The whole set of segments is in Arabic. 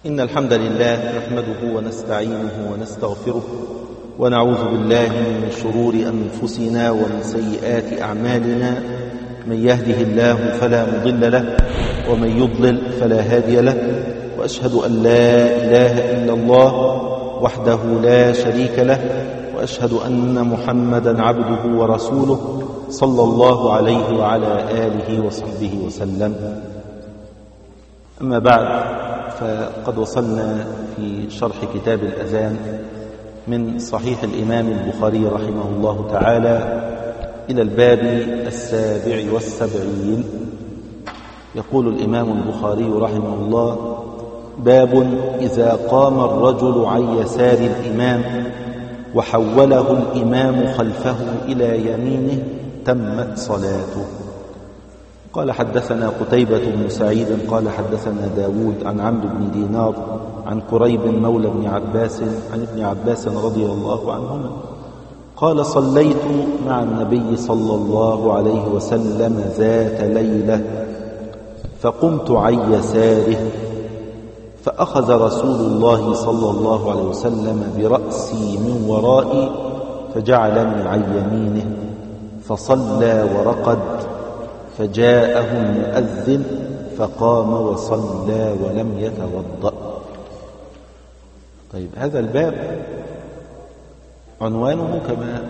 إن الحمد لله نحمده ونستعينه ونستغفره ونعوذ بالله من شرور أنفسنا ومن سيئات أعمالنا. من يهده الله فلا مضل له ومن يضلل فلا هادي له، وأشهد أن لا إله إلا الله وحده لا شريك له، وأشهد أن محمدا عبده ورسوله صلى الله عليه وعلى آله وصحبه وسلم. أما بعد، فقد وصلنا في شرح كتاب الأذان من صحيح الإمام البخاري رحمه الله تعالى إلى الباب 77. يقول الإمام البخاري رحمه الله: باب إذا قام الرجل عن يسار الإمام وحوله الإمام خلفه إلى يمينه تمت صلاته. قال: حدثنا قتيبة بن سعيد قال حدثنا داود عن عمرو بن دينار عن قريب مولى ابن عباس عن ابن عباس رضي الله عنهما قال: صليت مع النبي صلى الله عليه وسلم ذات ليلة فقمت عن يساره، فأخذ رسول الله صلى الله عليه وسلم برأسي من ورائي فجعلني عن يمينه، فصلى ورقد، فجاءه المؤذن فقام وصلى ولم يتوضأ. طيب، هذا الباب عنوانه كما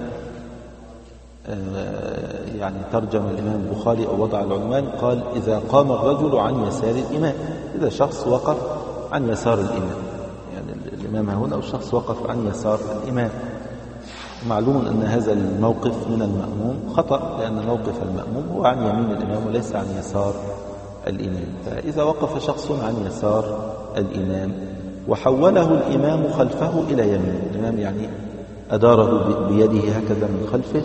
ترجم الإمام البخاري أو وضع العنوان، قال: إذا قام الرجل عن يسار الإمام. إذا شخص وقف عن يسار الإمام، الإمام هنا، أو الشخص وقف عن يسار الإمام. معلوم أن هذا الموقف من المأموم خطأ، لأن موقف المأموم هو عن يمين الإمام وليس عن يسار الإمام. فإذا وقف شخص عن يسار الإمام وحوله الإمام خلفه إلى يمين الإمام، أداره بيده هكذا من خلفه،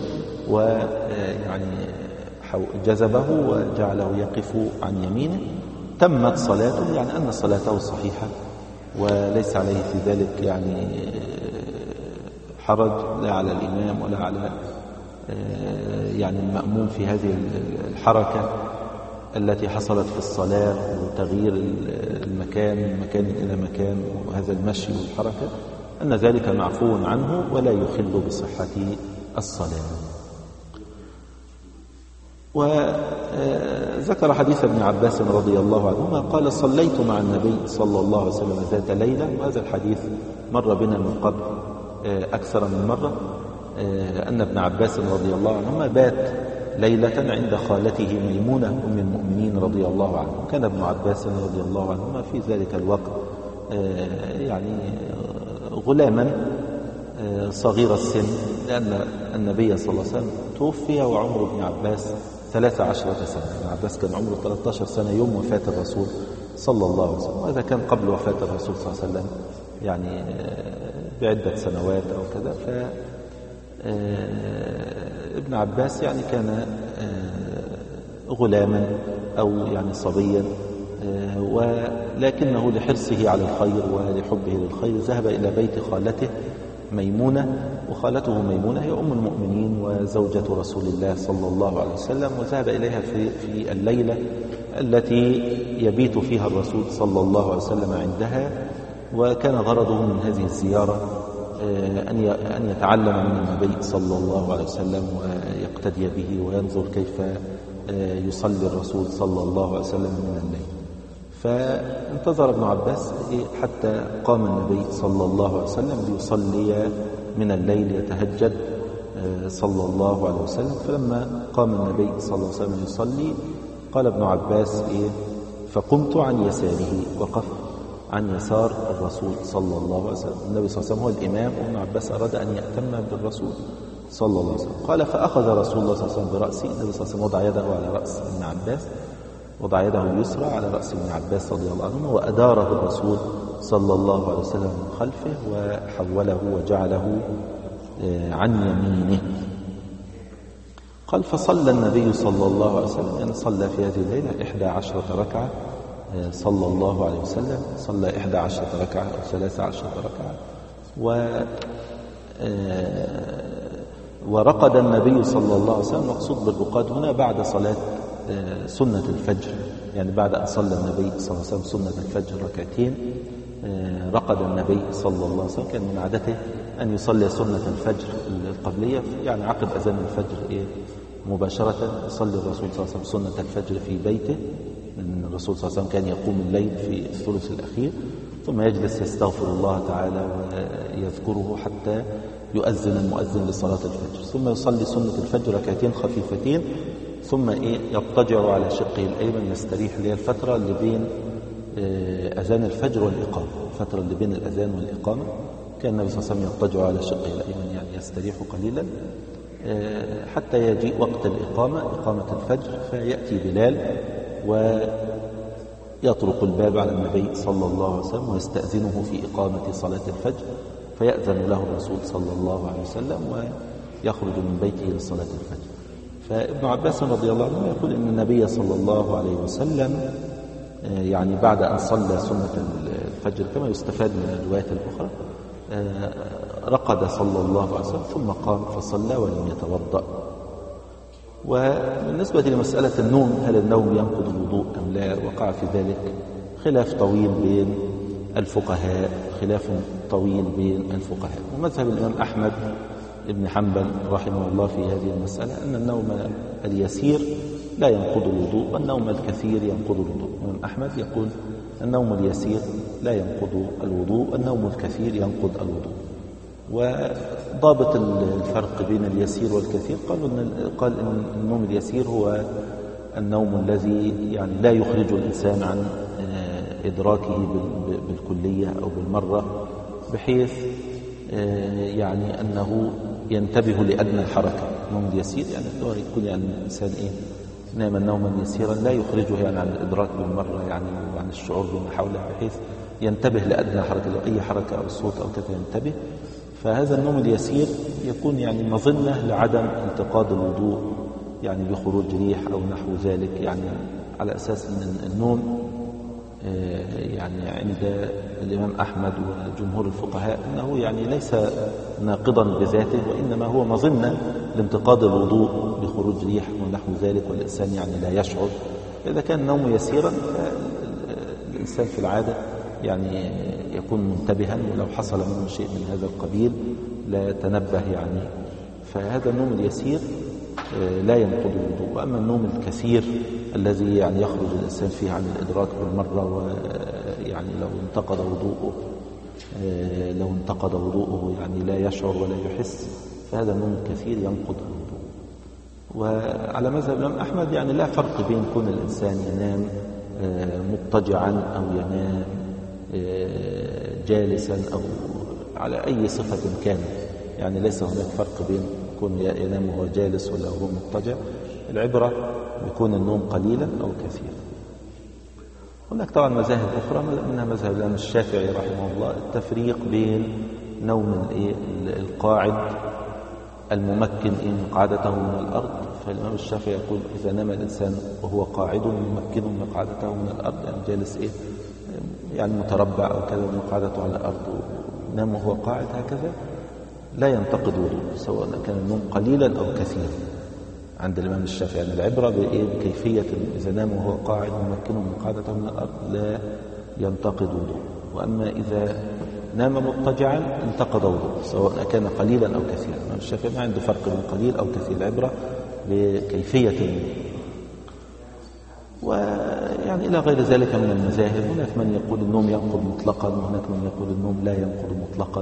جذبه وجعله يقف عن يمينه، تمت صلاته، أن صلاته صحيحة وليس عليه في ذلك حرج، لا على الإمام ولا على المأموم في هذه الحركة التي حصلت في الصلاة، وتغيير المكان من مكان إلى مكان، وهذا المشي والحركة، أن ذلك معفو عنه ولا يخل بصحة الصلاة. وذكر حديث ابن عباس رضي الله عنهما قال: صليت مع النبي صلى الله عليه وسلم ذات ليلة. وهذا الحديث مر بنا من قبل أكثر من مرة، أن ابن عباس رضي الله عنهما بات ليلة عند خالته ميمونة أم المؤمنين رضي الله عنه. كان ابن عباس رضي الله عنهما في ذلك الوقت غلاما صغير السن، لأن النبي صلى الله عليه وسلم توفي وعمر ابن عباس 13 سنة. ابن عباس كان عمره 13 سنة يوم وفاة الرسول صلى الله عليه وسلم، وهذا كان قبل وفاة الرسول صلى الله عليه وسلم بعدة سنوات أو كذا. فابن عباس كان غلاما أو صبيا، ولكنه لحرصه على الخير ولحبه للخير ذهب إلى بيت خالته ميمونة. وخالته ميمونة هي أم المؤمنين وزوجة رسول الله صلى الله عليه وسلم، وذهب إليها في الليلة التي يبيت فيها الرسول صلى الله عليه وسلم عندها. وكان غرضه من هذه الزيارة أن يتعلم من النبي صلى الله عليه وسلم ويقتدي به وينظر كيف يصلي الرسول صلى الله عليه وسلم من الليل. فانتظر ابن عباس حتى قام النبي صلى الله عليه وسلم ليصلي من الليل، يتهجد صلى الله عليه وسلم. فلما قام النبي صلى الله عليه وسلم يصلي، قال ابن عباس: فقمت عن يساره، وقف عن يسار الرسول صلى الله عليه وسلم. النبي صلى الله عليه وسلم هو الإمام، وابن عباس أراد أن يأتم بالرسول صلى الله عليه وسلم. قال: فأخذ رسول الله صلى الله عليه وسلم برأسي. النبي صلى الله عليه وسلم وضع يده على رأس ابن عباس، وضع يده اليسرى على رأس ابن عباس رضي الله عنه، وأداره الرسول صلى الله عليه وسلم من خلفه وحوله وجعله عن يمينه. قال: فصلى النبي صلى الله عليه وسلم، صلى في هذه الليلة 11 ركعة صلى الله عليه وسلم، صلى 11 ركعة أو 13 ركعة. ورقد النبي صلى الله عليه وسلم. مقصود بالرقاد هنا بعد صلاة سنة الفجر، بعد أن صلى النبي صلى الله عليه وسلم سنة الفجر ركعتين رقد النبي صلى الله عليه وسلم كان من عادته أن يصلي سنة الفجر القبلية، يعني عقب أذان الفجر مباشرة يصلي الرسول صلى الله عليه وسلم سنة الفجر في بيته، لأن الرسول صلى الله عليه وسلم كان يقوم الليل في الثلث الأخير، ثم يجلس يستغفر الله تعالى ويذكره حتى يؤذن المؤذن لصلاة الفجر، ثم يصلي سنة الفجر ركعتين خفيفتين، ثم يضطجع على شقه الأيمن يستريح، اللي هي الفترة اللي بين أذان الفجر والإقامة، الفترة اللي بين الأذان والإقامة كان النبي صلى الله عليه وسلم يضطجع على شقه الأيمن، يعني يستريح قليلا حتى يجيء وقت الإقامة، إقامة الفجر، فيأتي بلال ويطرق الباب على النبي صلى الله عليه وسلم ويستأذنه في إقامة صلاة الفجر، فيأذن له الرسول صلى الله عليه وسلم ويخرج من بيته لصلاة الفجر. فابن عباس رضي الله عنه يقول إن النبي صلى الله عليه وسلم يعني بعد أن صلى سنة الفجر كما يستفاد من الروايات الأخرى رقد صلى الله عليه وسلم ثم قام فصلى ولم يتوضأ. وبالنسبة لمسألة النوم، هل النوم ينقض الوضوء أم لا؟ وقع في ذلك خلاف طويل بين الفقهاء، ومذهب الإمام أحمد بن حنبل رحمه الله في هذه المسألة أن النوم اليسير لا ينقض الوضوء والنوم الكثير ينقض الوضوء. الإمام أحمد يقول النوم اليسير لا ينقض الوضوء والنوم الكثير ينقض الوضوء. وضابط الفرق بين اليسير والكثير قال إن النوم اليسير هو النوم الذي يعني لا يخرج الإنسان عن إدراكه بالكلية أو بالمرة، بحيث يعني أنه ينتبه لأدنى الحركة. النوم اليسير يعني يكون يعني الإنسان نام نوما يسيرا لا يخرجه يعني عن الإدراك بالمرة، يعني وعن الشعور بما حوله، بحيث ينتبه لأدنى حركة، لو أي حركة أو صوت أو كذا ينتبه. فهذا النوم اليسير يكون يعني مظنة لعدم انتقاض الوضوء، يعني بخروج ريح أو نحو ذلك، يعني على أساس أن النوم يعني عند الإمام أحمد وجمهور الفقهاء أنه يعني ليس ناقضا بذاته، وإنما هو مظنة لانتقاض الوضوء بخروج ريح ونحو ذلك، والإنسان يعني لا يشعر. إذا كان النوم يسيرا فالإنسان في العادة يعني يكون منتبها، ولو حصل منه شيء من هذا القبيل لا تنبه يعني. فهذا النوم اليسير لا ينقض الوضوء. وأما النوم الكثير الذي يعني يخرج الإنسان فيه عن الإدراك بالمرة، ويعني لو انتقض وضوءه يعني لا يشعر ولا يحس، فهذا النوم الكثير ينقض الوضوء. وعلى مذهب الإمام أحمد يعني لا فرق بين كون الإنسان ينام مضطجعا أو ينام جالسا أو على أي صفة كان، يعني ليس هناك فرق بين كون ينام وهو جالس ولا هو مضطجع. العبرة بيكون النوم قليلا أو كثيرا. هناك طبعا مذاهب أخرى، منها مذهب الإمام الشافعي رحمه الله التفريق بين نوم القاعد الممكن مقعدته من الأرض. فالإمام الشافعي يقول إذا نام الإنسان وهو قاعد ممكن مقعدته من الأرض، يعني جالس يعني متربع أو كذا مقعدته على الأرض، نام وهو قاعد هكذا لا ينتقد وضوء، سواء كان النوم قليلا أو كثيرا عند الإمام الشافعي. يعني العبرة بكيفية إذا نام وهو قاعد ممكنه من قاعدته من الأرض لا ينتقد وضوء، وأما إذا نام مضطجعا انتقد وضوء سواء كان قليلا أو كثيرا. الإمام الشافعي ما عنده فرق بين قليل أو كثير، العبرة بكيفية النوم. ويعني إلى غير ذلك من المذاهب، هناك من يقول النوم ينقض مطلقا، وهناك من يقول النوم لا ينقض مطلقا،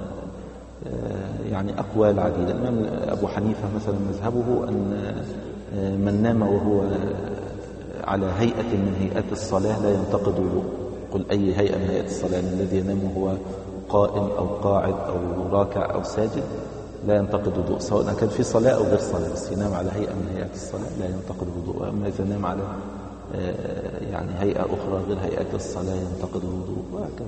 يعني أقوال عديدة. الإمام أبو حنيفة مثلا مذهبه أن من نام وهو على هيئة من هيئات الصلاة لا ينتقد وضوء. قل أي هيئة من هيئات الصلاة؟ الذي ينام وهو قائم أو قاعد أو راكع أو ساجد لا ينتقد وضوء، سواء كان في صلاة أو غير صلاة، بس ينام على هيئة من هيئات الصلاة لا ينتقد وضوء. أما إذا نام على يعني هيئة أخرى غير هيئات الصلاة ينتقد الوضوء، وهكذا.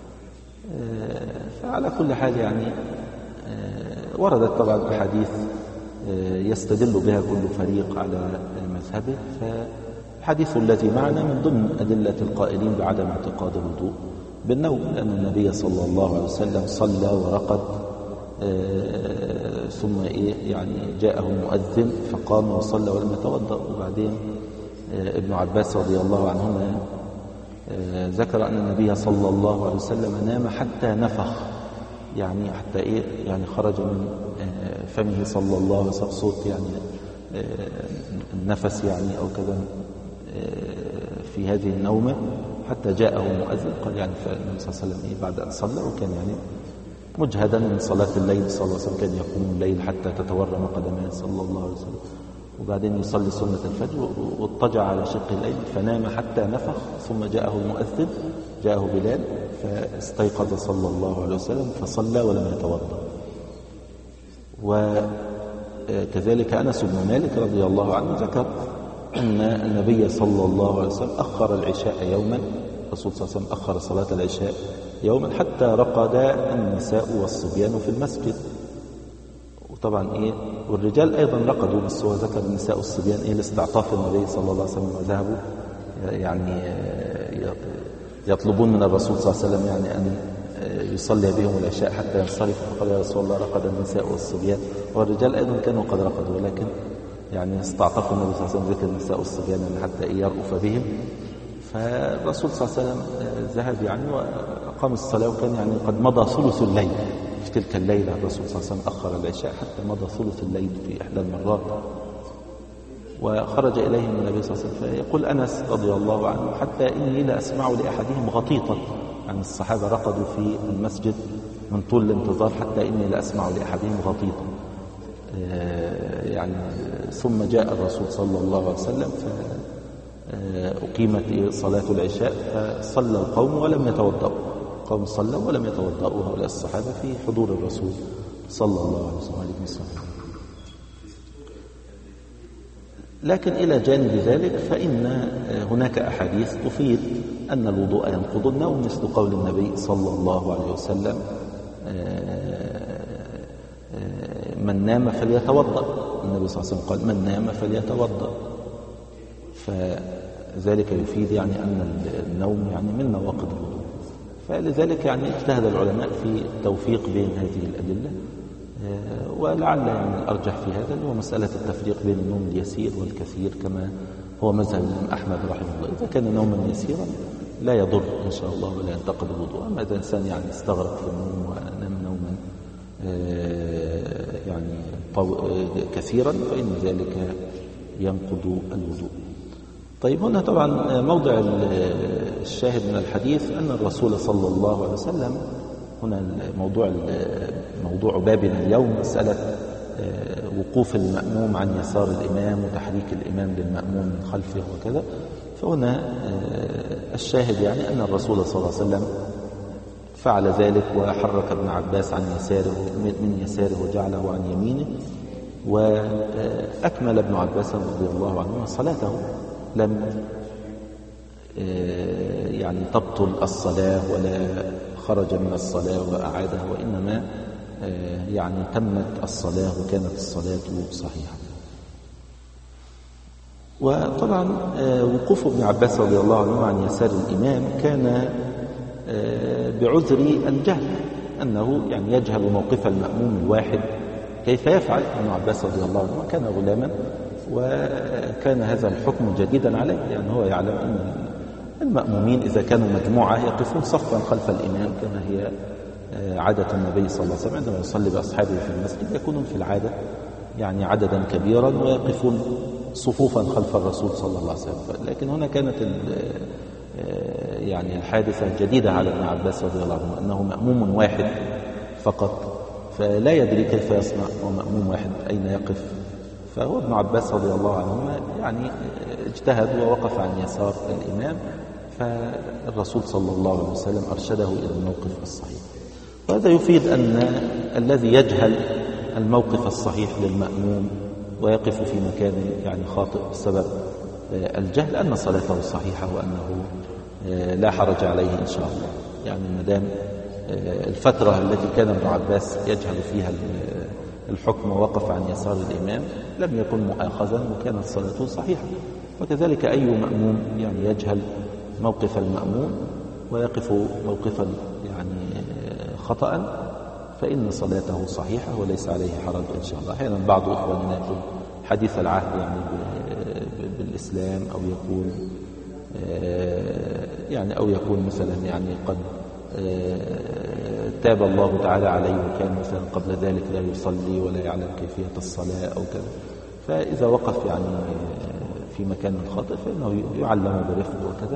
فعلى كل حال يعني وردت طبعا أحاديث يستدل بها كل فريق على مذهبه. فالحديث الذي معنا من ضمن أدلة القائلين بعدم اعتقاد الوضوء بالنوم، لأن النبي صلى الله عليه وسلم صلى ورقد ثم يعني جاءه المؤذن فقام وصلى ولم يتوضأ. وبعدين ابن عباس رضي الله عنهما ذكر أن النبي صلى الله عليه وسلم نام حتى نفخ، يعني حتى إيه، يعني خرج من فمه صلى الله عليه وسلم صوت يعني النفس يعني أو كذا في هذه النومة، حتى جاءه مؤذن. قال يعني فالنبي صلى الله عليه وسلم بعد أن صلى، وكان يعني مجهدا من صلاة الليل صلى الله عليه وسلم، كان يقوم الليل حتى تتورم قدماه صلى الله عليه وسلم، وبعدين يصلي سنة الفجر واضطجع على شق الليل فنام حتى نفخ، ثم جاءه المؤذن، جاءه بلال فاستيقظ صلى الله عليه وسلم فصلى ولم يتوضأ. وكذلك أنس بن مالك رضي الله عنه ذكر أن النبي صلى الله عليه وسلم أخر العشاء يوما، الرسول صلى الله عليه وسلم أخر صلاة العشاء يوما حتى رقد النساء والصبيان في المسجد. وطبعا إيه، والرجال أيضا رقدوا، بس هو ذكر النساء والصبيان إيه لاستعطاف النبي صلى الله عليه وسلم، وذهبوا يعني يطلبون من الرسول صلى الله عليه وسلم يعني أن يصلي بهم العشاء حتى ينصرف، فقال يا رسول الله رقد النساء والصبيان، والرجال أيضا كانوا قد رقدوا، ولكن يعني استعطفوا النبي صلى الله عليه وسلم ذكر النساء والصبيان حتى يرأف بهم. فالرسول صلى الله عليه وسلم ذهب يعني وأقام الصلاة، وكان يعني قد مضى ثلث الليل في تلك الليلة. الرسول صلى الله عليه وسلم أخر العشاء حتى مضى ثلث الليل في إحدى المرات، وخرج إليهم النبي صلى الله عليه وسلم. فيقول أنس رضي الله عنه حتى إني لا أسمع لأحدهم غطيطا، يعني الصحابة رقدوا في المسجد من طول الانتظار، حتى إني لا أسمع لأحدهم غطيطا يعني. ثم جاء الرسول صلى الله عليه وسلم فأقيمت صلاة العشاء، فصلى القوم ولم يتوضأوا، القوم صلوا ولم يتوضأوا هؤلاء الصحابة في حضور الرسول صلى الله عليه وسلم. لكن إلى جانب ذلك فإن هناك أحاديث تفيد أن الوضوء ينقض النوم، مثل قول النبي صلى الله عليه وسلم من نام فليتوضأ. النبي صلى الله عليه وسلم قال من نام فليتوضأ، فذلك يفيد يعني أن النوم يعني من نواقض الوضوء. فلذلك يعني اجتهد العلماء في التوفيق بين هذه الأدلة، ولعل يعني الأرجح في هذا هو مسألة التفريق بين النوم اليسير والكثير، كما هو مذهب الإمام أحمد رحمه الله. إذا كان نوما يسيرا لا يضر إن شاء الله ولا ينتقد الوضوء، أما إذا إنسان يعني استغرق في النوم ونام نوما يعني كثيرا فإن ذلك ينقض الوضوء. طيب، هنا طبعا موضع الشاهد من الحديث أن الرسول صلى الله عليه وسلم، هنا موضوع بابنا اليوم مسألة وقوف المأموم عن يسار الإمام وتحريك الإمام للمأموم من خلفه وكذا. فهنا الشاهد يعني أن الرسول صلى الله عليه وسلم فعل ذلك، وحرك ابن عباس عن يساره من يساره وجعله عن يمينه، وأكمل ابن عباس رضي الله عنه صلاته، لم يعني تبطل الصلاة ولا خرج من الصلاة وأعادها، وإنما يعني تمت الصلاة وكانت الصلاة صحيحة. وطبعا وقوف ابن عباس رضي الله عنه عن يسار الإمام كان بعذر الجهل، أنه يعني يجهل موقف المأموم الواحد كيف يفعل. ابن عباس رضي الله عنه كان غلاما، وكان هذا الحكم جديدا عليه، لأن هو يعلم أن المأمومين إذا كانوا مجموعة يقفون صفا خلف الإمام، كما هي عادة النبي صلى الله عليه وسلم عندما يصلي بأصحابه في المسجد، يكونون في العادة يعني عددا كبيرا ويقفون صفوفا خلف الرسول صلى الله عليه وسلم. لكن هنا كانت يعني الحادثة جديدة على ابن عباس رضي الله عنه، أنه مأموم واحد فقط، فلا يدري كيف يصنع، ومأموم واحد أين يقف. فهو ابن عباس رضي الله عنه يعني اجتهد ووقف عن يسار الإمام، فالرسول صلى الله عليه وسلم أرشده إلى الموقف الصحيح. وهذا يفيد أن الذي يجهل الموقف الصحيح للمأموم ويقف في مكان يعني خاطئ بسبب الجهل أن صلاته صحيحة، وأنه لا حرج عليه إن شاء الله. يعني مدام الفترة التي كان ابن عباس يجهل فيها الحكم ووقف عن يسار الإمام لم يكن مؤاخذا، وكانت صلاته صحيحة. وكذلك أي مأموم يعني يجهل موقف المأموم ويقف موقفا يعني خطأ، فإن صلاته صحيحة وليس عليه حرج إن شاء الله. أحيانا بعض إخواننا يكون حديث العهد يعني بالإسلام، أو يكون يعني أو يكون مثلا يعني قد تاب الله تعالى عليه وكان مثلا قبل ذلك لا يصلي ولا يعلم كيفية الصلاة أو كذا، فإذا وقف يعني في مكان خاطئ فإنه يعلم برفق وكذا،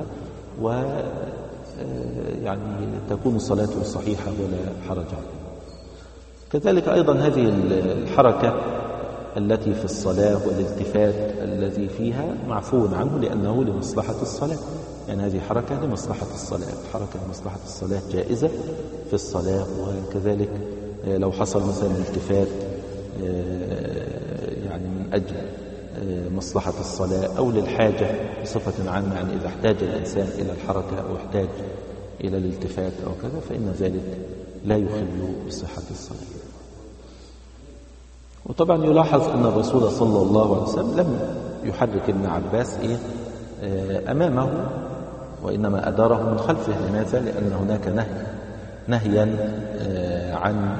ويعني تكون صلاته صحيحة ولا حرج عليه. كذلك أيضا هذه الحركة التي في الصلاة والالتفات الذي فيها معفو عنه لأنه لمصلحة الصلاة، يعني هذه حركة لمصلحة الصلاة، حركة لمصلحة الصلاة جائزة في الصلاة. وكذلك لو حصل مثلا التفات يعني من أجل مصلحة الصلاة أو للحاجة بصفة عامة، يعني إذا احتاج الإنسان إلى الحركة أو احتاج إلى الالتفات أو كذا فإن ذلك لا يخل بصحة الصلاة. وطبعا يلاحظ أن الرسول صلى الله عليه وسلم لم يحرك ابن عباس أمامه، وإنما أداره من خلفه. لماذا؟ لأن هناك نهيا عن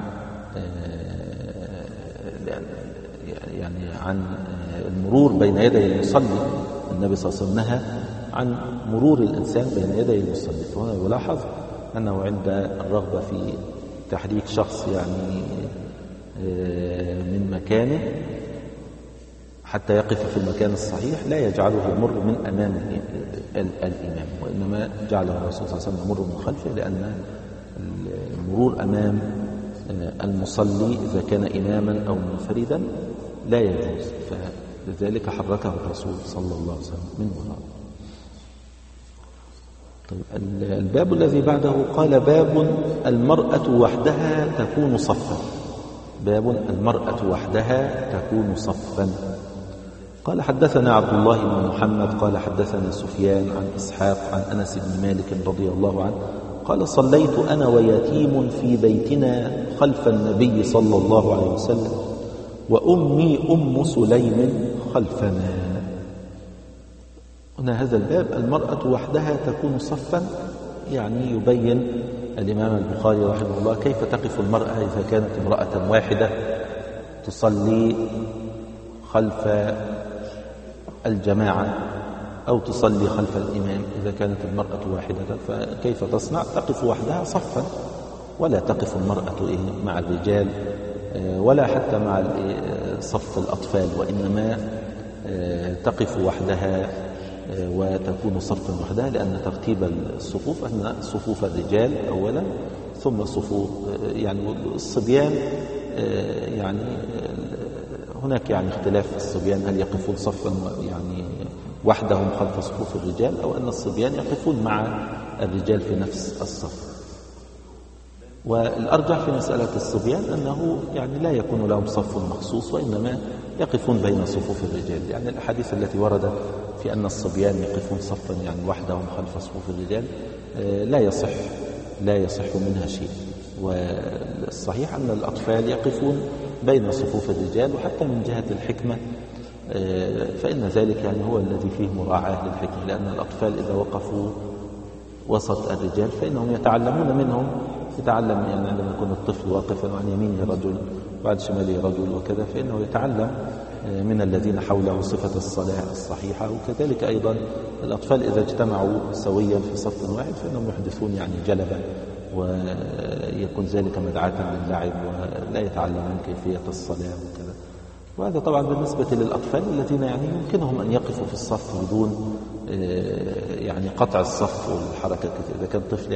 عن المرور بين يدي المصلي. النبي صلى الله عليه وسلم نهى عن مرور الإنسان بين يدي المصلي، فهنا يلاحظ أنه عند الرغبة في تحريك شخص يعني من مكانه حتى يقف في المكان الصحيح لا يجعله يمر من أمام الإمام، وإنما جعله الرسول صلى الله عليه وسلم يمر من خلفه، لأن المرور أمام المصلي إذا كان إماما أو منفردا لا يجوز، فلذلك حركه الرسول صلى الله عليه وسلم من وراءه. طيب الباب الذي بعده قال باب المرأة وحدها تكون صفا. باب المرأة وحدها تكون صفا. قال حدثنا عبد الله بن محمد قال حدثنا سفيان عن إسحاق عن أنس بن مالك رضي الله عنه قال صليت أنا ويتيم في بيتنا خلف النبي صلى الله عليه وسلم وأمي أم سليم خلفنا. هنا هذا الباب المرأة وحدها تكون صفا، يعني يبين الإمام البخاري رحمه الله كيف تقف المرأة إذا كانت امرأة واحدة تصلي خلف الجماعة أو تصلي خلف الإمام. إذا كانت المرأة واحدة فكيف تصنع؟ تقف وحدها صفا، ولا تقف المرأة مع الرجال ولا حتى مع صف الأطفال، وإنما تقف وحدها وتكون صفا وحدها، لأن ترتيب الصفوف أن صفوف الرجال أولا ثم صفوف يعني الصبيان، يعني هناك يعني اختلاف في الصبيان هل يقفون صفا يعني وحدهم خلف صفوف الرجال أو أن الصبيان يقفون مع الرجال في نفس الصف. والأرجح في مسألة الصبيان أنه يعني لا يكون لهم صف مخصوص، وإنما يقفون بين صفوف الرجال. يعني الأحاديث التي وردت في أن الصبيان يقفون صفا يعني وحدهم خلف صفوف الرجال لا يصح منها شيء. والصحيح أن الأطفال يقفون بين صفوف الرجال، وحتى من جهة الحكمة فإن ذلك يعني هو الذي فيه مراعاة للحكمة، لأن الأطفال إذا وقفوا وسط الرجال فإنهم يتعلمون منهم، يتعلم يعني عندما يكون الطفل واقفا عن يمينه رجل وعن شماله رجل وكذا، فإنه يتعلم من الذين حوله صفة الصلاة الصحيحة. وكذلك أيضا الأطفال إذا اجتمعوا سويا في صف واحد فإنهم يحدثون يعني جلبا، ويكون ذلك مدعاة للعب ولا يتعلمون كيفية الصلاة وكذا. وهذا طبعا بالنسبة للأطفال الذين يعني يمكنهم أن يقفوا في الصف بدون يعني قطع الصف والحركة. إذا كان طفل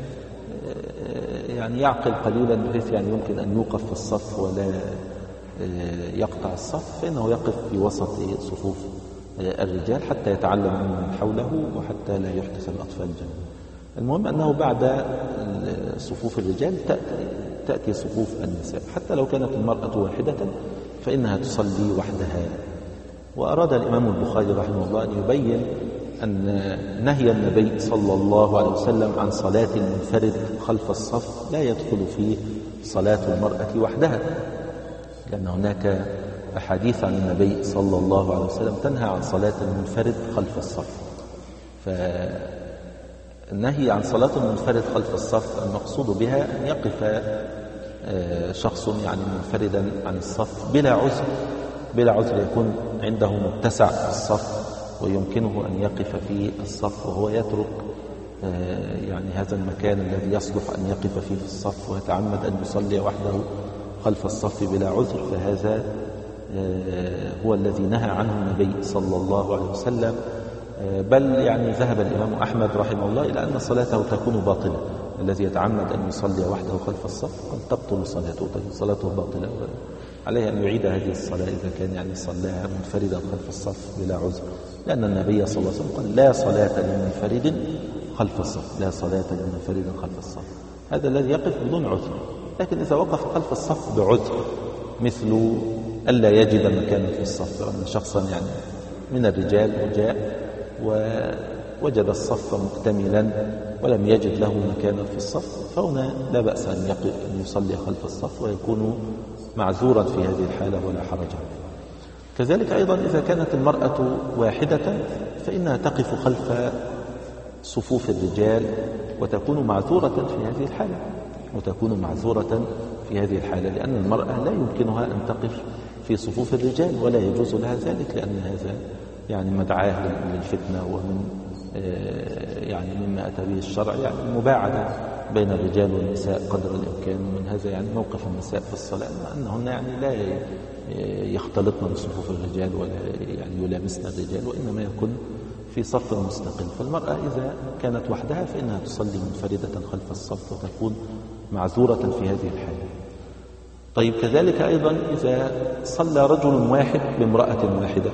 يعني يعقل قليلا بحيث يعني يمكن أن يوقف في الصف ولا يقطع الصف، فإنه يقف في وسط صفوف الرجال حتى يتعلم من حوله وحتى لا يحدث الأطفال جنبه. المهم أنه بعد صفوف الرجال تأتي صفوف النساء، حتى لو كانت المرأة واحدة فإنها تصلي وحدها. وأراد الإمام البخاري رحمه الله أن يبين أن نهي النبي صلى الله عليه وسلم عن صلاة المنفرد خلف الصف لا يدخل فيه صلاة المرأة وحدها، لأن هناك أحاديث عن النبي صلى الله عليه وسلم تنهى عن صلاة المنفرد خلف الصف. فالنهي عن صلاة المنفرد خلف الصف المقصود بها أن يقف شخص يعني منفردا عن الصف بلا عذر يكون عنده متسع في الصف ويمكنه أن يقف في الصف، وهو يترك يعني هذا المكان الذي يصلح أن يقف فيه في الصف ويتعمد أن يصلي وحده خلف الصف بلا عذر، فهذا هو الذي نهى عنه النبي صلى الله عليه وسلم. بل يعني ذهب الإمام أحمد رحمه الله إلى أن صلاته تكون باطلة. الذي يتعمد أن يصلي وحده خلف الصف قد تبطل صلاته باطلة، عليه أن يعيد هذه الصلاة إذا كان يعني صلاها منفردا خلف الصف بلا عذر، لأن النبي صلى الله عليه وسلم قال لا صلاة لمنفرد خلف الصف، لا صلاة لمنفرد خلف الصف. هذا الذي يقف بدون عذر. لكن إذا وقف خلف الصف بعذر مثل ألا يجد مكانا في الصف، أن شخصا يعني من الرجال وجاء ووجد الصف مكتملا ولم يجد له مكانا في الصف، فهنا لا بأس أن يصلي خلف الصف ويكون معذورا في هذه الحالة ولا حرج عليه. كذلك أيضا إذا كانت المرأة واحدة فإنها تقف خلف صفوف الرجال وتكون معذورة في هذه الحالة، لأن المرأة لا يمكنها أن تقف في صفوف الرجال ولا يجوز لها ذلك، لأن هذا يعني مدعاه للفتنة، ومن يعني مما أتى به الشرع يعني المباعدة بين الرجال والنساء قدر الإمكان. ومن هذا يعني موقف النساء في الصلاة أنهن يعني لا يختلطن بصفوف الرجال ولا يعني يلامسن الرجال، وإنما يكون في صف مستقل. فالمرأة إذا كانت وحدها فإنها تصلي منفردة خلف الصف وتكون معذورة في هذه الحالة. طيب كذلك أيضا إذا صلى رجل واحد بامرأة واحدة،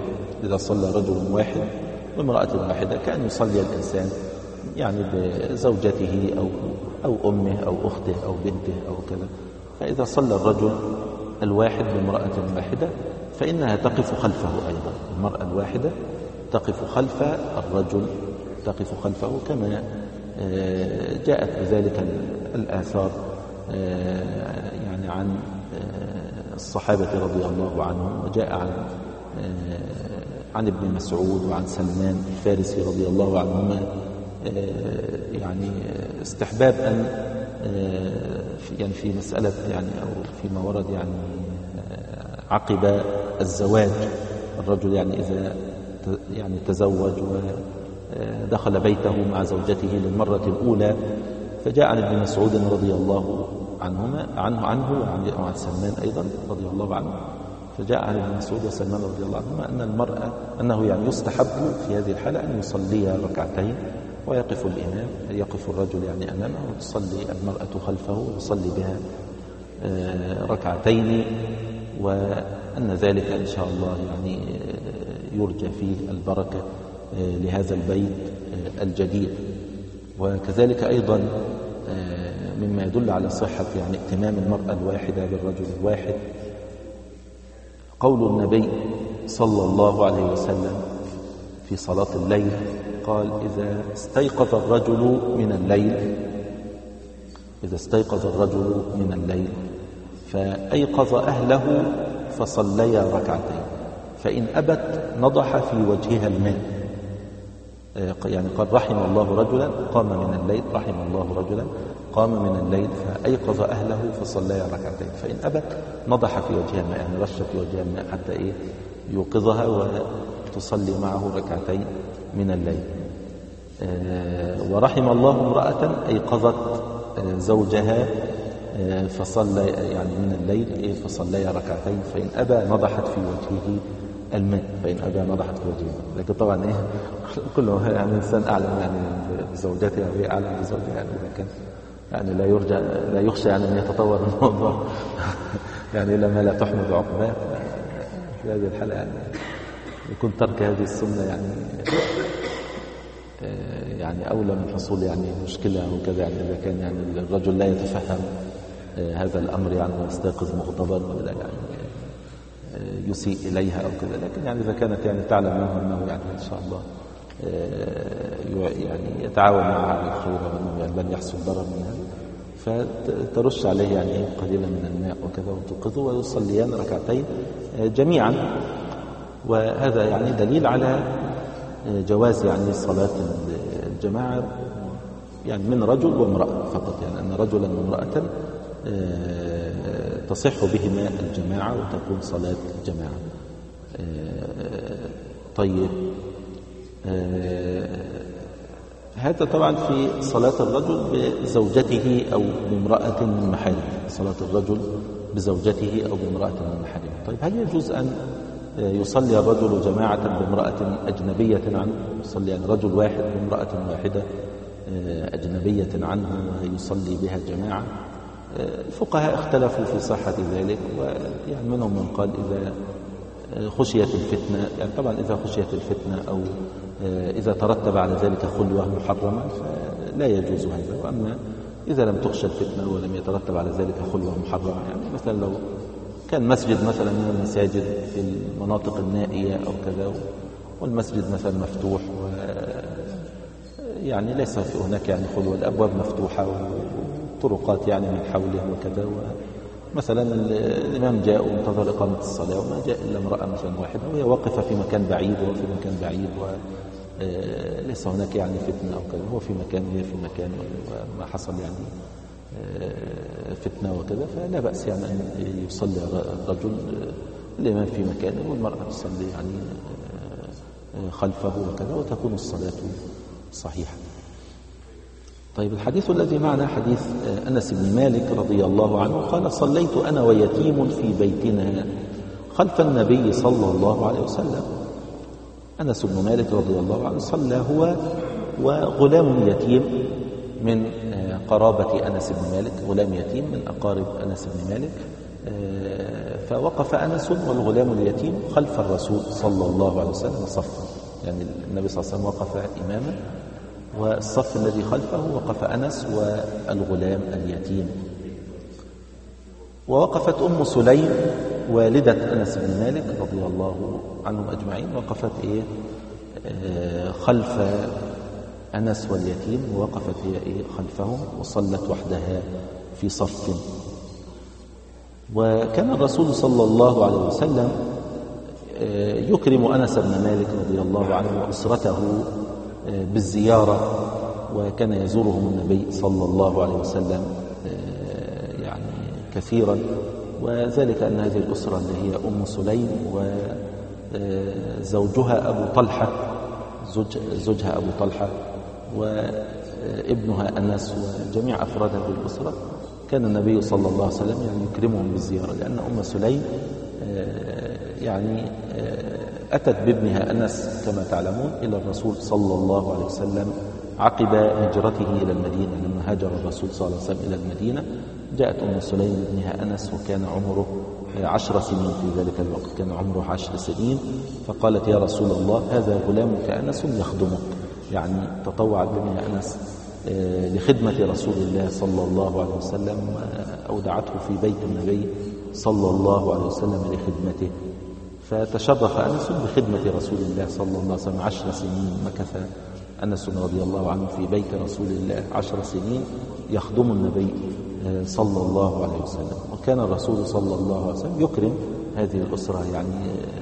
كأن يصلي الإنسان يعني بزوجته أو أمه أو أخته أو بنته أو كذا. فإذا صلى الرجل الواحد بامرأة واحدة فإنها تقف خلفه أيضا، المرأة الواحدة تقف خلف الرجل، كما جاءت بذلك الآثار يعني عن الصحابة رضي الله عنهم، وجاء عن ابن مسعود وعن سلمان الفارسي رضي الله عنهما يعني استحباب أن يعني في مسألة يعني أو فيما ورد يعني عقب الزواج الرجل يعني إذا يعني تزوج ودخل بيته مع زوجته للمرة الأولى، فجاء عن ابن مسعود رضي الله عنه وعن سلمان أيضا رضي الله عنه، فجاء عن ابن مسعود وسلمان رضي الله عنهما أن المرأة أنه يعني يستحب في هذه الحالة أن يصلي ركعتين ويقف الإمام، يقف الرجل يعني أمامه وتصلي المرأة خلفه ويصلي بها ركعتين، وأن ذلك إن شاء الله يعني يرجى فيه البركة لهذا البيت الجديد. وكذلك أيضا مما يدل على صحة يعني ائتمام المرأة الواحدة بالرجل الواحد قول النبي صلى الله عليه وسلم في صلاة الليل، قال إذا استيقظ الرجل من الليل فأيقظ أهله فصليا ركعتين، فإن أبت نضح في وجهها الماء. يعني قال رحم الله رجلا قام من الليل فأيقظ أهله فصليا ركعتين، فإن أبت نضح في وجهها الماء، يعني رش في وجهها الماء حتى يوقظها وتصلي معه ركعتين من الليل. ورحم الله امرأة أيقظت زوجها فصلى يعني من الليل فصليا ركعتين، فإن أبى نضحت في وجهه الماء، لكن طبعا كله يعني الإنسان أعلم يعني بزوجته وهي أعلم بزوجها، يعني إذا كان يعني لا يخشى يعني أن يتطور الموضوع يعني إلا ما لا تحمد عقباه. في هذه الحالة يعني يكون ترك هذه السنة يعني أولى من حصول يعني مشكلة أو كذا، يعني إذا كان يعني الرجل لا يتفهم هذا الأمر يعني ويستيقظ مغضبا ولا يعني يسيء إليها أو كذا. لكن يعني إذا كانت يعني تعلم منه أنه يعني إن شاء الله يعني يتعاون معها على الخير وأنه يعني لن يحصل ضرر منها، فترش عليه يعني قليلا من الماء وكذا وتوقظه ويصليان ركعتين جميعا. وهذا يعني دليل على جواز يعني صلاة الجماعة يعني من رجل وامرأة فقط، يعني أن رجلا وامرأة تصح بهما الجماعة وتكون صلاة الجماعة. طيب هذا طبعا في صلاة الرجل بزوجته أو بامرأة من محارمه، صلاة الرجل بزوجته أو بامرأة من محارمه. طيب هل يجوز أن يصلي الرجل جماعة بامرأة أجنبية عنه؟ يصلي يعني رجل واحد بامرأة واحدة أجنبية عنه ويصلي بها جماعة؟ الفقهاء اختلفوا في صحة ذلك، ويعني منهم من قال إذا خشيت الفتنة، يعني طبعا إذا خشيت الفتنة أو إذا ترتب على ذلك خلوة محرمة فلا يجوز هذا. وأما إذا لم تخشى الفتنة ولم يترتب على ذلك خلوة محرمة، يعني مثلا لو كان مسجد مثلا من المساجد في المناطق النائية أو كذا، والمسجد مثلا مفتوح يعني ليس في هناك يعني خلوة، الأبواب مفتوحة والطرقات يعني من حوله وكذا، مثلا الإمام جاء وانتظر إقامة الصلاة وما جاء إلا امرأة مثلا واحدة وهي واقفة في مكان بعيد وفي مكان بعيد وليس هناك يعني فتنة أو كذا، هو في مكان وهي في مكان وما حصل يعني فتنة وكذا، فلا بأس يعني أن يصلي الرجل الإمام في مكانه والمرأة تصلي يعني خلفه وكذا، وتكون الصلاة صحيحة. طيب الحديث الذي معنا حديث أنس بن مالك رضي الله عنه قال: صليت أنا ويتيم في بيتنا خلف النبي صلى الله عليه وسلم. أنس بن مالك رضي الله عنه صلى هو وغلام يتيم من قرابة أنس بن مالك، غلام يتيم من أقارب أنس بن مالك، فوقف أنس والغلام اليتيم خلف الرسول صلى الله عليه وسلم صفا، يعني النبي صلى الله عليه وسلم وقف إماما والصف الذي خلفه وقف أنس والغلام اليتيم. ووقفت أم سليم والدة أنس بن مالك رضي الله عنهم أجمعين، وقفت خلف أنس واليتيم، ووقفت هي خلفهم وصلت وحدها في صف. وكان الرسول صلى الله عليه وسلم يكرم أنس بن مالك رضي الله عنه وأسرته بالزيارة، وكان يزورهم النبي صلى الله عليه وسلم يعني كثيرا، وذلك أن هذه الأسرة اللي هي أم سليم وزوجها أبو طلحة، زوجها أبو طلحة وابنها أنس وجميع أفراد هذه الأسرة، كان النبي صلى الله عليه وسلم يعني يكرمهم بالزيارة، لأن أم سليم يعني أتت بابنها أنس كما تعلمون إلى الرسول صلى الله عليه وسلم عقب هجرته إلى المدينة. لما هاجر الرسول صلى الله عليه وسلم إلى المدينة جاءت أم سليم بابنها أنس، وكان عمره 10 سنين في ذلك الوقت، كان عمره 10 سنين، فقالت: يا رسول الله هذا غلامك أنس يخدمك، يعني تطوعت بابنها أنس لخدمة رسول الله صلى الله عليه وسلم، أودعته في بيت النبي صلى الله عليه وسلم لخدمته، فتشرف أنس بخدمة رسول الله صلى الله عليه وسلم. 10 سنين مكث أنس رضي الله عنه في بيت رسول الله، 10 سنين يخدم النبي صلى الله عليه وسلم. وكان الرسول صلى الله عليه وسلم يكرم هذه الأسرة، يعني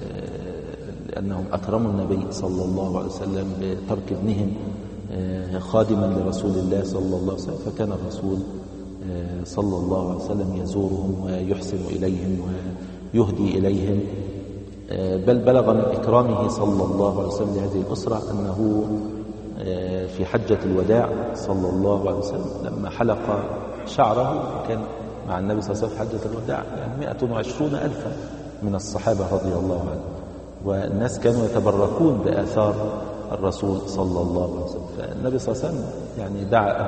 لأنهم أكرموا النبي صلى الله عليه وسلم بترك ابنهم خادما لرسول الله صلى الله عليه وسلم، فكان الرسول صلى الله عليه وسلم يزورهم ويحسن إليهم ويهدي إليهم، بل بلغ من إكرامه صلى الله عليه وسلم لهذه الأسرة أنه في حجة الوداع صلى الله عليه وسلم لما حلق شعره، كان مع النبي صلى الله عليه وسلم في حجة الوداع يعني 120,000 من الصحابة رضي الله عنهم، والناس كانوا يتبركون بآثار الرسول صلى الله عليه وسلم. فالنبي صلى الله عليه وسلم يعني دعا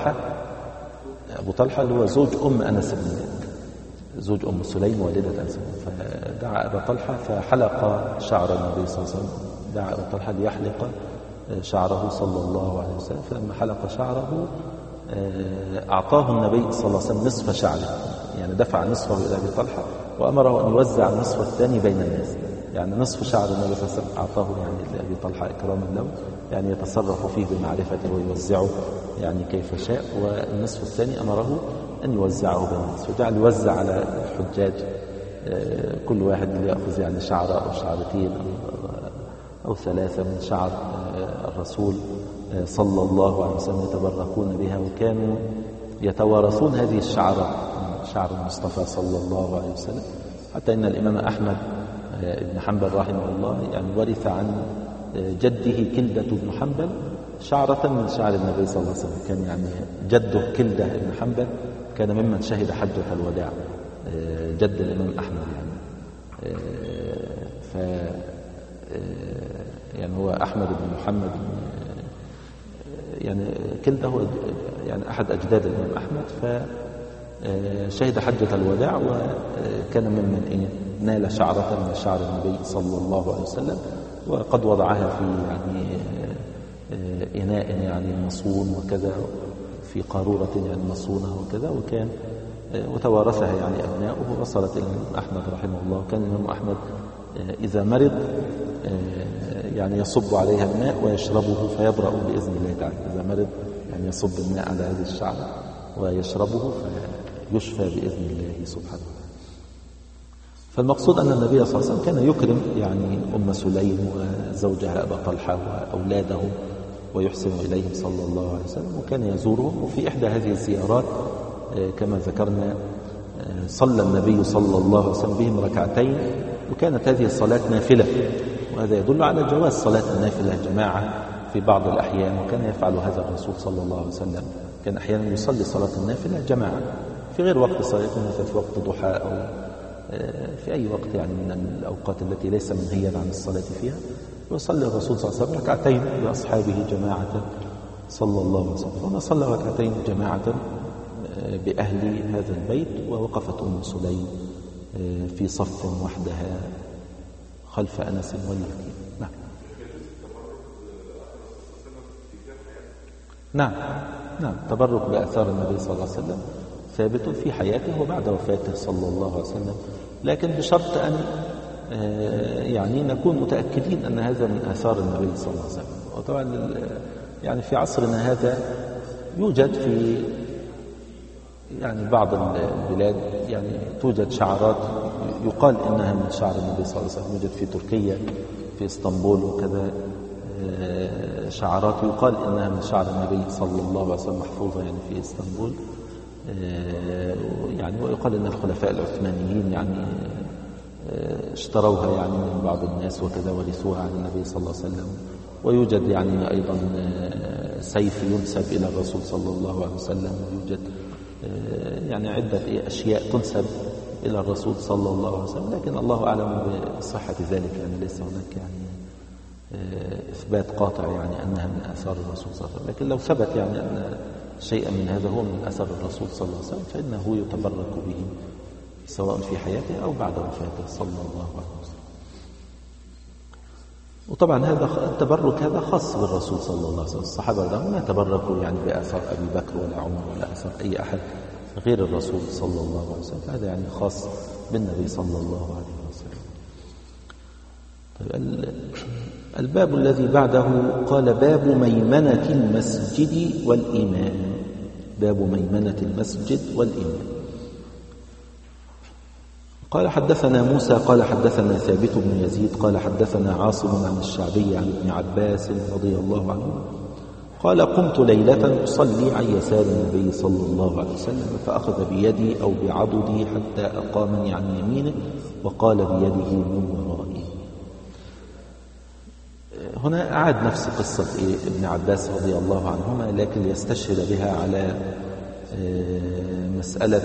أبو طلحة اللي هو زوج أم أنس بن مالك، زوج أم سليم والدة أنس، فدعا أبا طلحة فحلق شعر النبي صلى الله عليه وسلم، دعا أبا طلحة ليحلق شعره صلى الله عليه وسلم، فلما حلق شعره أعطاه النبي صلى الله عليه وسلم نصف شعره، يعني دفع نصفه إلى أبي طلحة وأمره أن يوزع النصف الثاني بين الناس، يعني نصف شعر النبي صلى الله عليه وسلم أعطاه يعني لأبي طلحة إكراما له، يعني يتصرف فيه بمعرفته ويوزعه يعني كيف شاء، والنصف الثاني أمره أن يوزعه بين الناس، وجعل يوزع على الحجاج كل واحد يأخذ يعني شعرة أو شعرتين أو 3 من شعر الرسول صلى الله عليه وسلم يتبركون بها، وكانوا يتوارثون هذه الشعرات، شعر المصطفى صلى الله عليه وسلم، حتى إن الإمام أحمد بن حنبل رحمه الله يعني ورث عن جده كلدة بن حنبل شعرة من شعر النبي صلى الله عليه وسلم. كان يعني جده كلدة بن حنبل كان ممن شهد حجة الوداع، جد الإمام أحمد يعني. ف يعني هو أحمد بن محمد يعني كلدة هو يعني أحد أجداد الإمام أحمد، فشهد حجة الوداع وكان ممن نال شعرة من شعر النبي صلى الله عليه وسلم، وقد وضعها في يعني إناء يعني مصون وكذا، في قارورة يعني مصونة وكذا، وكان وتوارثها يعني أبناؤه وصلت إلى الإمام أحمد رحمه الله. كان الإمام أحمد إذا مرض يعني يصب عليها الماء ويشربه فيبرأ بإذن الله تعالى. إذا مرض يعني يصب الماء على هذه الشعرة ويشربه فيشفى بإذن الله سبحانه وتعالى. فالمقصود أن النبي صلى الله عليه وسلم كان يكرم يعني أم سليم وزوجها أبا طلحة وأولاده ويحسن إليهم صلى الله عليه وسلم، وكان يزورهم. وفي إحدى هذه الزيارات كما ذكرنا صلى النبي صلى الله عليه وسلم بهم ركعتين، وكانت هذه الصلاة نافلة، وهذا يدل على جواز صلاة النافلة جماعة في بعض الأحيان، وكان يفعل هذا الرسول صلى الله عليه وسلم. كان أحيانا يصلي صلاة النافلة جماعة في غير وقت صلاة النافلة، في وقت ضحى أو في أي وقت يعني من الأوقات التي ليس منهيا عن الصلاة فيها. وصلى الرسول صلى الله عليه وسلم ركعتين بأصحابه جماعة صلى الله عليه وسلم. هنا صلى ركعتين جماعة بأهل هذا البيت، ووقفت أم سليم في صف وحدها خلف أنس واليتيم. نعم تبرك بآثار النبي صلى الله عليه وسلم ثابت في حياته وبعد وفاته صلى الله عليه وسلم، لكن بشرط أن يعني نكون متأكدين أن هذا من آثار النبي صلى الله عليه وسلم. وطبعا يعني في عصرنا هذا يوجد في يعني بعض البلاد يعني توجد شعارات يقال إنها من شعر النبي صلى الله عليه وسلم. يوجد في تركيا في اسطنبول وكذا شعارات يقال إنها من شعر النبي صلى الله عليه وسلم محفوظة يعني في اسطنبول، يعني ويقال إن الخلفاء العثمانيين يعني اشتروها يعني من بعض الناس وكذا ورثوها عن النبي صلى الله عليه وسلم. ويوجد يعني أيضا سيف ينسب إلى الرسول صلى الله عليه وسلم، ويوجد يعني عدة أشياء تنسب إلى الرسول صلى الله عليه وسلم، لكن الله أعلم بصحة ذلك، يعني ليس هناك يعني إثبات قاطع يعني أنها من آثار الرسول صلى الله عليه وسلم. لكن لو ثبت يعني أن شيئا من هذا هو من أثر الرسول صلى الله عليه وسلم فإنه يتبرك به سواء في حياته أو بعد وفاته صلى الله عليه وسلم. وطبعا هذا التبرك هذا خاص بالرسول صلى الله عليه وسلم. الصحابة ما تبركوا يعني بآثار أبي بكر ولا عمر ولا آثار أي أحد غير الرسول صلى الله عليه وسلم، هذا يعني خاص بالنبي صلى الله عليه وسلم. طيب الباب الذي بعده قال باب ميمنة المسجد والإمام. باب ميمنة المسجد والإمام. قال حدثنا موسى قال حدثنا ثابت بن يزيد قال حدثنا عاصم عن الشعبي عن ابن عباس رضي الله عنه قال قمت ليلة أصلي عن يسار النبي صلى الله عليه وسلم فأخذ بيدي أو بعضدي حتى أقامني عن يمينه وقال بيده من ورائي. هنا أعاد نفس قصة ابن عباس رضي الله عنهما، لكن يستشهد بها على مسألة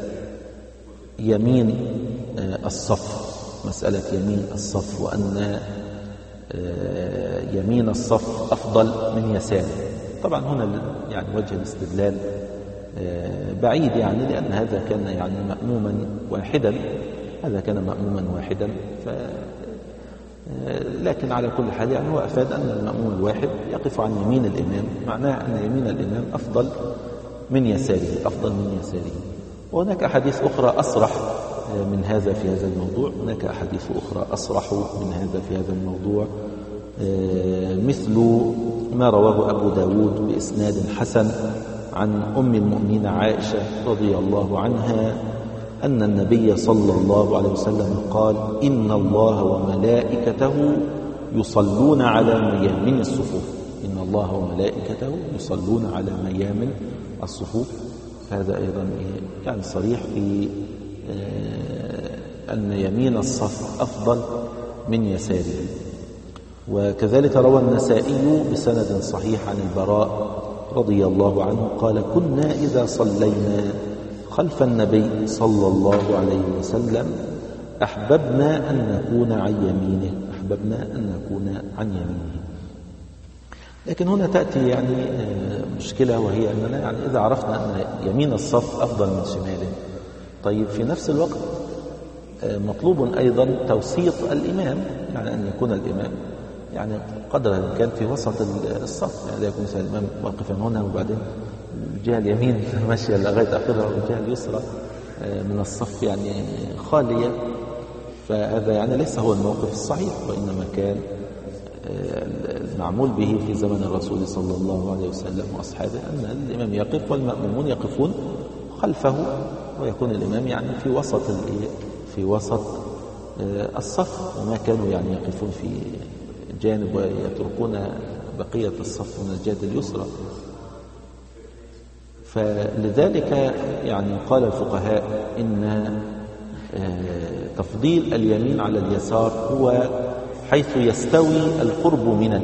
يمين الصف، مسألة يمين الصف، وأن يمين الصف أفضل من يساره. طبعا هنا يعني وجه الاستدلال بعيد يعني، لأن هذا كان يعني مأموما واحدا، هذا كان مأموما واحدا لكن على كل حال يعني هو أفاد أن المأموم الواحد يقف عن يمين الإمام، معناه أن يمين الإمام أفضل من يساره، أفضل من يساره. وهناك أحاديث أخرى أصرح من هذا في هذا الموضوع، هناك أحاديث أخرى أصرح من هذا في هذا الموضوع، مثل ما رواه أبو داود بإسناد حسن عن أم المؤمنين عائشة رضي الله عنها أن النبي صلى الله عليه وسلم قال إن الله وملائكته يصلون على ميامن الصفوف. إن الله وملائكته يصلون على ميامن الصفوف. هذا أيضا يعني صريح في أن يمين الصف أفضل من يساره. وكذلك روى النسائي بسند صحيح عن البراء رضي الله عنه قال: كنا إذا صلينا خلف النبي صلى الله عليه وسلم أحببنا أن نكون عن يمينه. لكن هنا تأتي يعني مشكلة، وهي أننا يعني إذا عرفنا أن يمين الصف أفضل من شماله، طيب في نفس الوقت مطلوب أيضا توسيط الإمام، يعني أن يكون الإمام يعني قدر الإمكان في وسط الصف، يعني لا يكون مثلا الإمام واقفا هنا وبعدين الجهة اليمين ماشية لغاية آخرها والجهة اليسرى من الصف يعني خالية. فهذا يعني ليس هو الموقف الصحيح، وإنما كان المعمول به في زمن الرسول صلى الله عليه وسلم وأصحابه أن الإمام يقف والمأمومون يقفون خلفه، ويكون الإمام يعني في وسط الصف، وما كانوا يعني يقفون في جانب ويتركون بقية الصف من الجهة اليسرى. فلذلك يعني قال الفقهاء إن تفضيل اليمين على اليسار هو حيث يستوي القرب من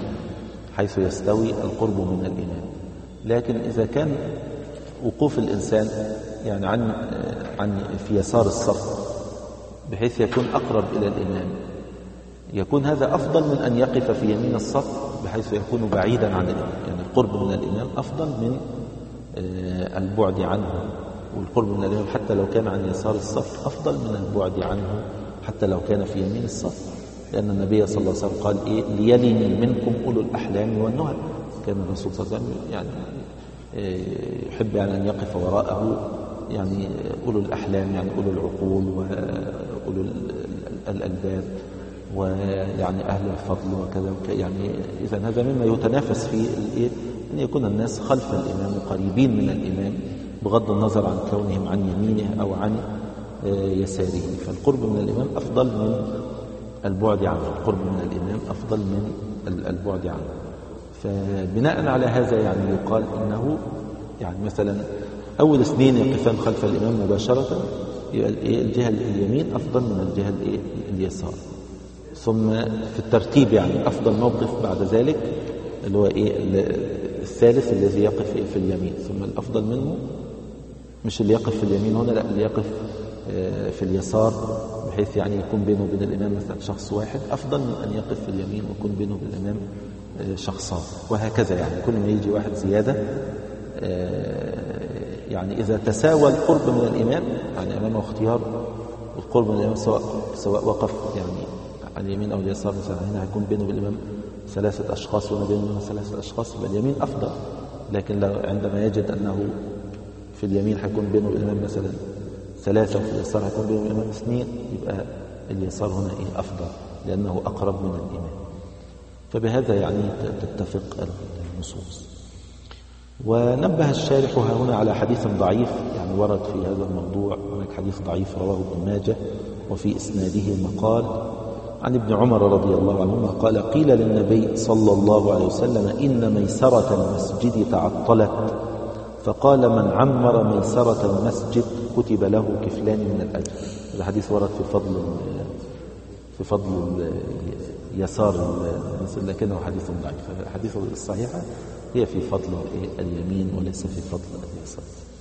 الإمام. لكن إذا كان وقوف الإنسان يعني عن في يسار الصف بحيث يكون أقرب إلى الإمام، يكون هذا أفضل من أن يقف في يمين الصف بحيث يكون بعيدا عن الإمام. يعني القرب من الإمام أفضل من البعد عنه، والقرب من الإمام حتى لو كان عن يسار الصف أفضل من البعد عنه حتى لو كان في يمين الصف، لأن النبي صلى الله عليه وسلم قال: ليلني منكم أولو الأحلام والنهى. كان الرسول صلى الله عليه وسلم يعني يحب يعني أن يقف وراءه يعني أولو الأحلام، يعني أولو العقول وأولو الألباب ويعني أهل الفضل وكذا يعني. إذن هذا مما يتنافس فيه أن يكون الناس خلف الإمام وقريبين من الإمام بغض النظر عن كونهم عن يمينه أو عن يساره. فالقرب من الإمام أفضل من البعد عنه، البعد عنه. فبناء على هذا يعني يقال إنه يعني مثلا أول اثنين يقفان خلف الإمام مباشرة الجهة اليمين أفضل من الجهة اليسار. ثم في الترتيب يعني أفضل موقف بعد ذلك اللي هو الثالث الذي يقف في اليمين، ثم الأفضل منه مش اللي يقف في اليمين هنا، لا، اللي يقف في اليسار بحيث يعني يكون بينه وبين الإمام مثلا شخص واحد، أفضل من أن يقف في اليمين ويكون بينه وبين الإمام شخصان، وهكذا. يعني كل ما يجي واحد زيادة يعني إذا تساوى القرب من الإمام يعني أمامه اختيار القرب من الإمام سواء وقف يعني على اليمين أو اليسار، مثلا هنا هيكون بينه وبين الإمام 3 أشخاص وما بينه 3 أشخاص، يبقى اليمين أفضل. لكن لو عندما يجد أنه في اليمين هيكون بينه وبين الإمام مثلا 3 وفي اليسار هيكون بينه وبين الإمام 2، يبقى اليسار هنا أفضل لأنه أقرب من الإمام. فبهذا يعني تتفق النصوص. ونبه الشارح هنا على حديث ضعيف يعني ورد في هذا الموضوع. هناك حديث ضعيف رواه ابن ماجه وفي إسناده مقال عن ابن عمر رضي الله عنهما قال: قيل للنبي صلى الله عليه وسلم: إن ميسرة المسجد تعطلت، فقال: من عمر ميسرة المسجد كتب له كفلان من الأجر. هذا حديث ورد في فضل يسار المسجد، لكنه حديث ضعيف. الحديث الصحيحة هي في فضل اليمين وليس في فضل اليسار.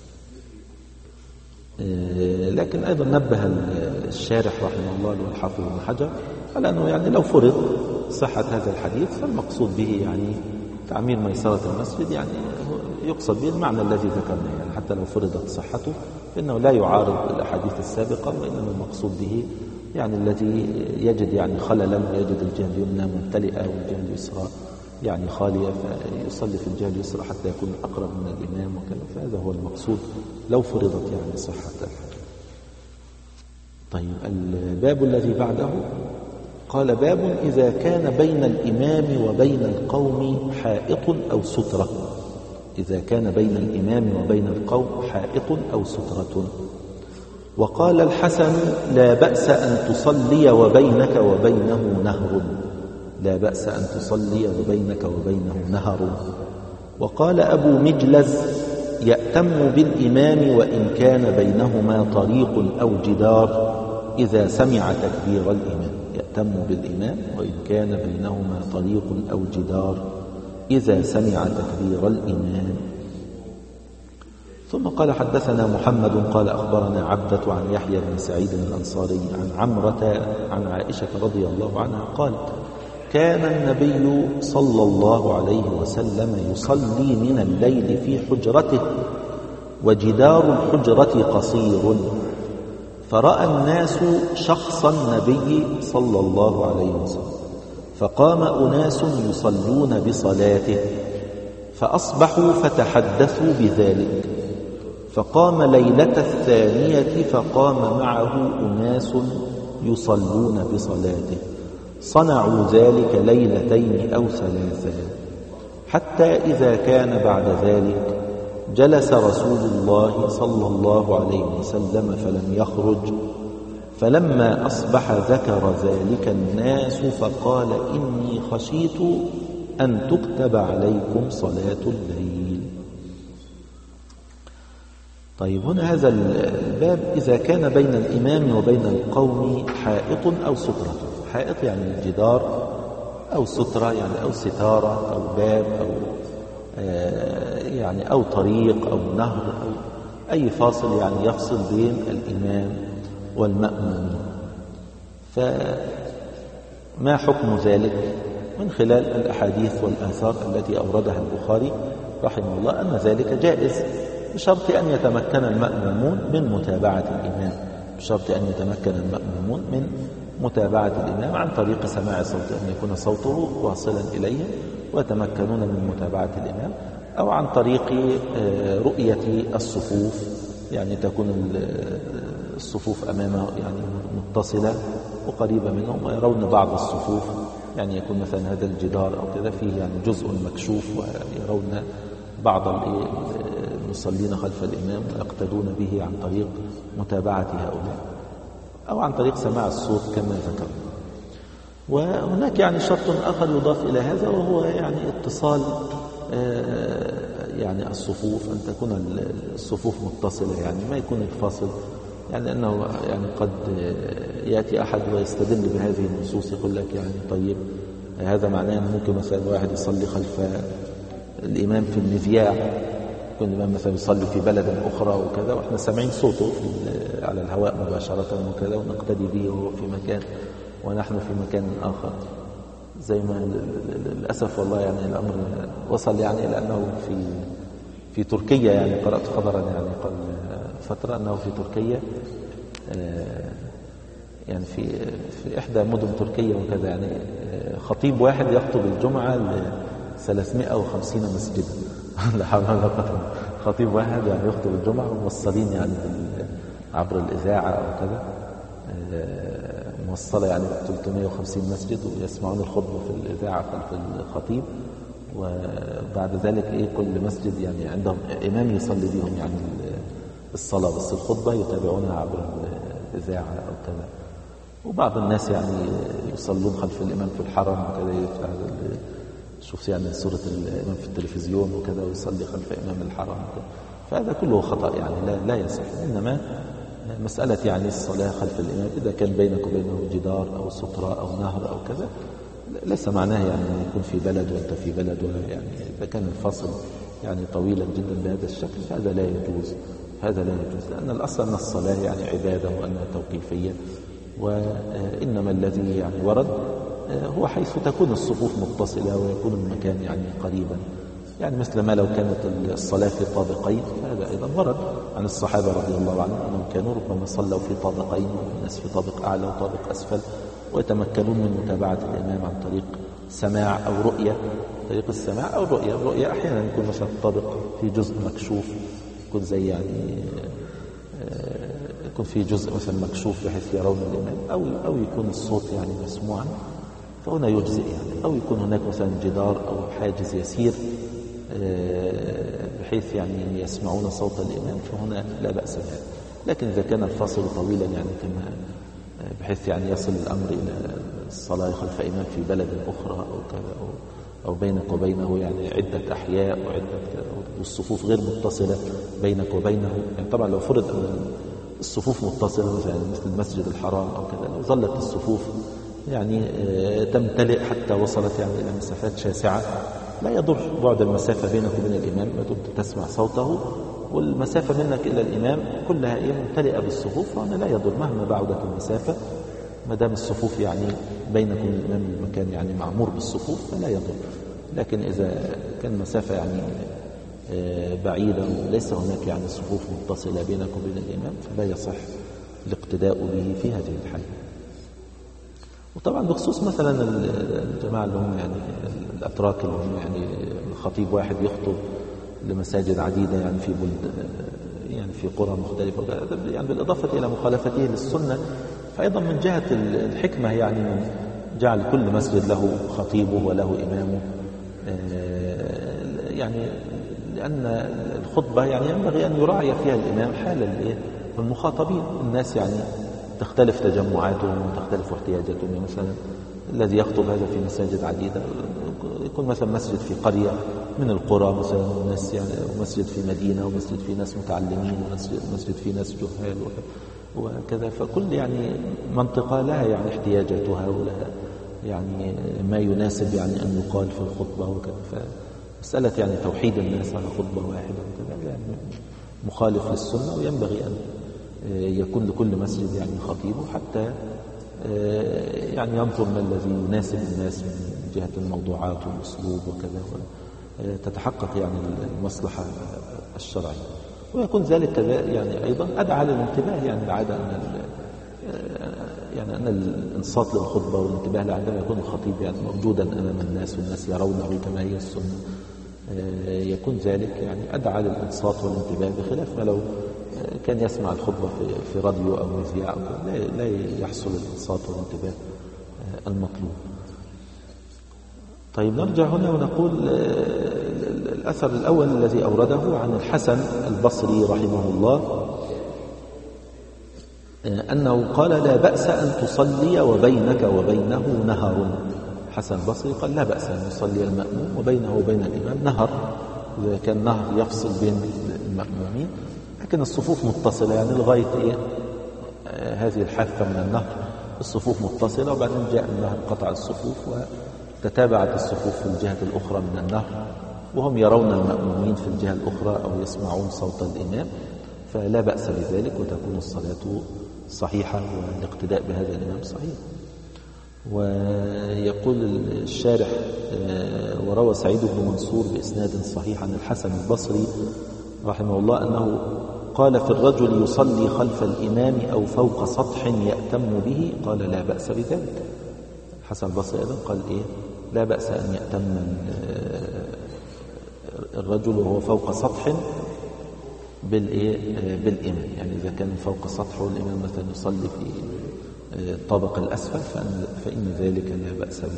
لكن أيضا نبه الشارح رحمه الله والحافظ ابن حجر على أنه يعني لو فرض صحة هذا الحديث فالمقصود به يعني تعمير ميسرة المسجد، يعني يقصد به المعنى الذي ذكرناه، يعني حتى لو فرضت صحته فإنه لا يعارض الأحاديث السابقة، وإنما المقصود به يعني الذي يجد يعني خللا ويجد الجهة اليمنى ممتلئة والجهة اليسرى يعني خالية فيصلي في الجهة اليسرى حتى يكون أقرب من الإمام وكذا، فهذا هو المقصود لو فرضت يعني صحة الحديث. طيب الباب الذي بعده قال: باب إذا كان بين الإمام وبين القوم حائط أو سترة. إذا كان بين الإمام وبين القوم حائط أو سترة. وقال الحسن: لا بأس أن تصلي وبينك وبينه نهر. لا بأس أن تصلي وبينك وبينه نهر. وقال أبو مجلز: يأتم بالإمام وإن كان بينهما طريق أو جدار إذا سمع تكبير الإمام. يأتم بالإمام وإن كان بينهما طريق أو جدار إذا سمع تكبير الإمام. ثم قال حدثنا محمد قال أخبرنا عبدة عن يحيى بن سعيد الأنصاري عن عمرة عن عائشة رضي الله عنها قالت كان النبي صلى الله عليه وسلم يصلي من الليل في حجرته وجدار الحجرة قصير، فرأى الناس شخص النبي صلى الله عليه وسلم، فقام أناس يصلون بصلاته فأصبحوا فتحدثوا بذلك، فقام ليلة الثانية فقام معه أناس يصلون بصلاته، صنعوا ذلك ليلتين أو ثلاثا، حتى إذا كان بعد ذلك جلس رسول الله صلى الله عليه وسلم فلم يخرج، فلما أصبح ذكر ذلك الناس فقال إني خشيت أن تكتب عليكم صلاة الليل. طيب هنا هذا الباب إذا كان بين الإمام وبين القوم حائط أو سترة. حائط يعني جدار أو سترة يعني أو ستارة أو باب أو يعني أو طريق أو نهر أو أي فاصل يعني يفصل بين الإمام والمأمومين. فما حكم ذلك؟ من خلال الأحاديث والآثار التي أوردها البخاري رحمه الله أن ذلك جائز بشرط أن يتمكن المأمومون من متابعة الإمام، بشرط أن يتمكن المأمومون من متابعة الإمام عن طريق سماع صوته، أن يكون صوته واصلا إليه ويتمكنون من متابعة الإمام، أو عن طريق رؤية الصفوف، يعني تكون الصفوف أمامه يعني متصلة وقريبة منهم ويرون بعض الصفوف، يعني يكون مثلا هذا الجدار أو كذا فيه يعني جزء مكشوف ويرون بعض المصلين خلف الإمام ويقتدون به عن طريق متابعة هؤلاء أو عن طريق سماع الصوت كما ذكرنا. وهناك يعني شرط آخر يضاف إلى هذا وهو يعني اتصال يعني الصفوف، أن تكون الصفوف متصلة، يعني ما يكون الفاصل، يعني أنه يعني قد يأتي أحد ويستدل بهذه النصوص يقول لك يعني طيب هذا معناه أن ممكن مثلا واحد يصلي خلف الإمام في المذياع، يكون الإمام مثلا يصلي في بلد أخرى وكذا وإحنا سامعين صوته على الهواء مباشرة وكذا ونقتدي به وهو في مكان ونحن في مكان آخر، زي ما للأسف والله يعني الأمر وصل يعني إلى أنه في تركيا، يعني قرأت خبرا يعني قبل فترة أنه في تركيا يعني في إحدى مدن تركيا وكذا يعني خطيب واحد يخطب الجمعة ل 350 مسجدا لا حول ولا قوة، خطيب واحد يعني يخطب الجمعة وموصلين يعني عبر الإذاعة أو كذا موصلة يعني 350 مسجد ويسمعون الخطبة في الإذاعة خلف الخطيب، وبعد ذلك كل مسجد يعني عندهم إمام يصلي بهم يعني الصلاة، بس الخطبة يتابعونها عبر الإذاعة أو كذا. وبعض الناس يعني يصلون خلف الإمام في الحرم وكذا، شوف يعني صورة الإمام في التلفزيون وكذا ويصلي خلف إمام الحرم وكذا. فهذا كله خطأ يعني لا يصح، إنما مسألة يعني الصلاة خلف الإمام إذا كان بينك وبينه جدار أو سترة أو نهر أو كذا ليس معناه يعني أن يكون في بلد وأنت في بلد، ولا يعني إذا كان الفصل يعني طويلا جدا بهذا الشكل فهذا لا يجوز، هذا لا يجوز، لأن الأصل أن الصلاة يعني عبادة وأنها توقيفية، وإنما الذي يعني ورد هو حيث تكون الصفوف متصلة ويكون المكان يعني قريبا، يعني مثل ما لو كانت الصلاة في طابقين فهذا أيضا ورد عن الصحابة رضي الله عنهم أنهم كانوا ربما صلوا في طابقين والناس في طابق أعلى وطابق أسفل، ويتمكنون من متابعة الإمام عن طريق سماع أو رؤية، طريق السماع أو الرؤية أحيانا يكون مثلا الطابق في جزء مكشوف، يكون زي يعني يكون في جزء مثلا مكشوف بحيث يرون الإمام، أو يكون الصوت يعني مسموعا فهنا يجزئ يعني، أو يكون هناك مثلا جدار أو حاجز يسير بحيث يعني يسمعون صوت الإمام فهنا لا بأس بها. لكن إذا كان الفصل طويلا يعني كما بحيث يعني يصل الأمر إلى الصلاة خلف إمام في بلد أخرى أو كذا، أو بينك وبينه يعني عدة أحياء وعدة والصفوف غير متصلة بينك وبينه، يعني طبعا لو فرض أن الصفوف متصلة مثلا مثل المسجد الحرام أو كذا، لو ظلت الصفوف يعني تمتلئ حتى وصلت يعني إلى مسافات شاسعة، لا يضر بعد المسافة بينك وبين الإمام ما دمت تسمع صوته، والمسافة منك إلى الإمام كلها ممتلئة بالصفوف، وأنا لا يضر مهما بعدت المسافة ما دام الصفوف يعني بينك وبين الإمام المكان يعني معمور بالصفوف فلا يضر. لكن إذا كان مسافة يعني بعيدة وليس هناك يعني صفوف متصلة بينك وبين الإمام فلا يصح الاقتداء به في هذه الحالة. وطبعا بخصوص مثلا الجماعة اللي هم يعني الأتراك اللي هم يعني خطيب واحد يخطب لمساجد عديدة يعني في بلد يعني في قرى مختلفة يعني بالإضافة إلى مخالفته للسنة، فأيضا من جهة الحكمة يعني من جعل كل مسجد له خطيبه وله إمامه، يعني لأن الخطبة يعني ينبغي أن يراعي فيها الإمام حال المخاطبين. الناس يعني تختلف تجمعاتهم وتختلف احتياجاتهم، يعني مثلا الذي يخطب هذا في مساجد عديدة يكون مثلا مسجد في قرية من القرى مثلا، وناس يعني مسجد في مدينة، ومسجد في ناس متعلمين، ومسجد في ناس جهال وكذا. فكل يعني منطقة لها يعني احتياجاتها ولها يعني ما يناسب يعني أن يقال في الخطبة وكذا. فمسألة يعني توحيد الناس على خطبة واحدة وكذا يعني مخالف للسنة، وينبغي أن يكون لكل مسجد يعني خطيبه حتى يعني ينظر ما الذي يناسب الناس من جهة الموضوعات والأسلوب وكذا، وتتحقق يعني المصلحة الشرعية. ويكون ذلك يعني أيضا أدعى للانتباه. يعني العادة أن الإنصات للخطبة والانتباه لها عندما يكون الخطيب يعني موجودا أمام الناس والناس يرونه كما هي السنة، يكون ذلك يعني أدعى للإنصات والانتباه، بخلاف ما لو كان يسمع الخطبة في راديو أو مذياع لا يحصل الإنصات والانتباه المطلوب. طيب نرجع هنا ونقول الأثر الأول الذي أورده عن الحسن البصري رحمه الله أنه قال لا بأس أن تصلي وبينك وبينه نهر. حسن البصري قال لا بأس أن يصلي المأموم وبينه وبين الإمام نهر، إذا كان نهر يفصل بين المأمومين، لكن الصفوف متصلة يعني لغاية هذه الحافة من النهر الصفوف متصلة، وبعدين جاء النهر قطع الصفوف وتتابعت الصفوف في الجهة الأخرى من النهر، وهم يرون المأمومين في الجهة الأخرى أو يسمعون صوت الإمام، فلا بأس بذلك وتكون الصلاة صحيحة والاقتداء بهذا الإمام صحيح. ويقول الشارح وروى سعيد بن منصور بإسناد صحيح عن الحسن البصري رحمه الله أنه قال في الرجل يصلي خلف الإمام أو فوق سطح يأتم به قال لا بأس بذلك. الحسن البصري أيضا قال لا بأس أن يأتم الرجل وهو فوق سطح بالإمام، يعني إذا كان فوق سطح والإمام مثلا يصلي في الطابق الأسفل فإن ذلك لا بأس به.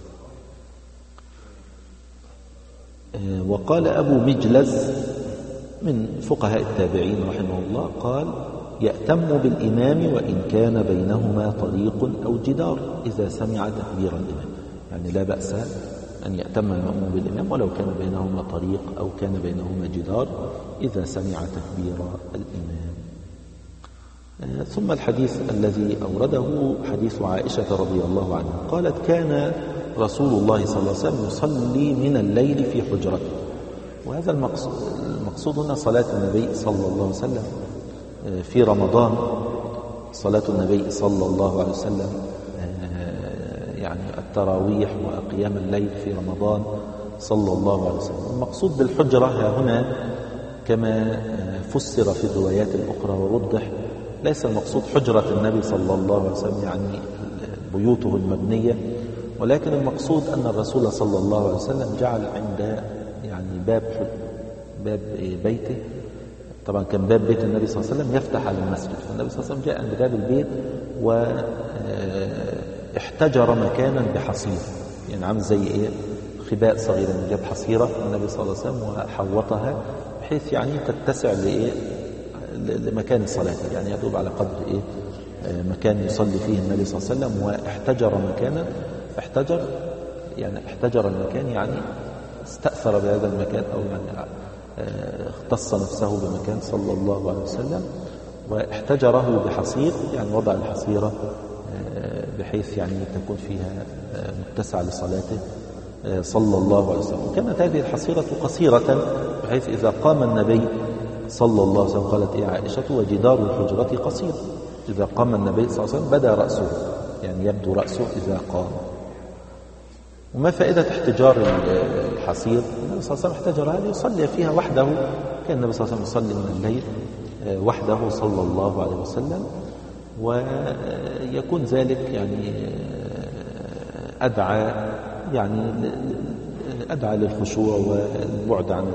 وقال أبو مجلز من فقهاء التابعين رحمه الله قال يأتم بالإمام وإن كان بينهما طريق أو جدار إذا سمع تكبير الإمام، يعني لا بأس أن يأتم المأموم بالإمام ولو كان بينهما طريق أو كان بينهما جدار إذا سمع تكبير الإمام. ثم الحديث الذي أورده حديث عائشة رضي الله عنها قالت كان رسول الله صلى الله عليه وسلم يصلي من الليل في حجرته. وهذا المقصود هنا صلاة النبي صلى الله عليه وسلم في رمضان، صلاة النبي صلى الله عليه وسلم يعني التراويح وقيام الليل في رمضان صلى الله عليه وسلم. المقصود بالحجرة هنا كما فسر في الروايات الأخرى ووضح ليس المقصود حجرة النبي صلى الله عليه وسلم يعني بيوته المبنية، ولكن المقصود أن الرسول صلى الله عليه وسلم جعل عند يعني باب بيته، طبعا كان باب بيت النبي صلى الله عليه وسلم يفتح على المسجد، فالنبي صلى الله عليه وسلم جاء عند باب البيت واحتجر مكانا بحصير، يعني عامل زي خباء صغير، يعني جاب حصيرة النبي صلى الله عليه وسلم وحوطها بحيث يعني تتسع لمكان صلاته، يعني يدوب على قدر مكان يصلي فيه النبي صلى الله عليه وسلم، واحتجر مكانا، احتجر المكان يعني استأثر بهذا المكان أو يعني اختص نفسه بمكان صلى الله عليه وسلم، واحتجره بحصير يعني وضع الحصيرة بحيث يعني تكون فيها متسع لصلاته صلى الله عليه وسلم. وكانت هذه الحصيرة قصيرة بحيث إذا قام النبي صلى الله عليه وسلم قالت إيه عائشة وجدار الحجرة قصير، إذا قام النبي صلى الله عليه وسلم بدا رأسه، يعني يبدو رأسه إذا قام. وما فائدة احتجار الحصير؟ النبي صلى الله عليه وسلم احتجرها ليصلي فيها وحده، كان النبي صلى الله عليه وسلم يصلي من الليل وحده صلى الله عليه وسلم، ويكون ذلك يعني أدعى للخشوع والبعد عن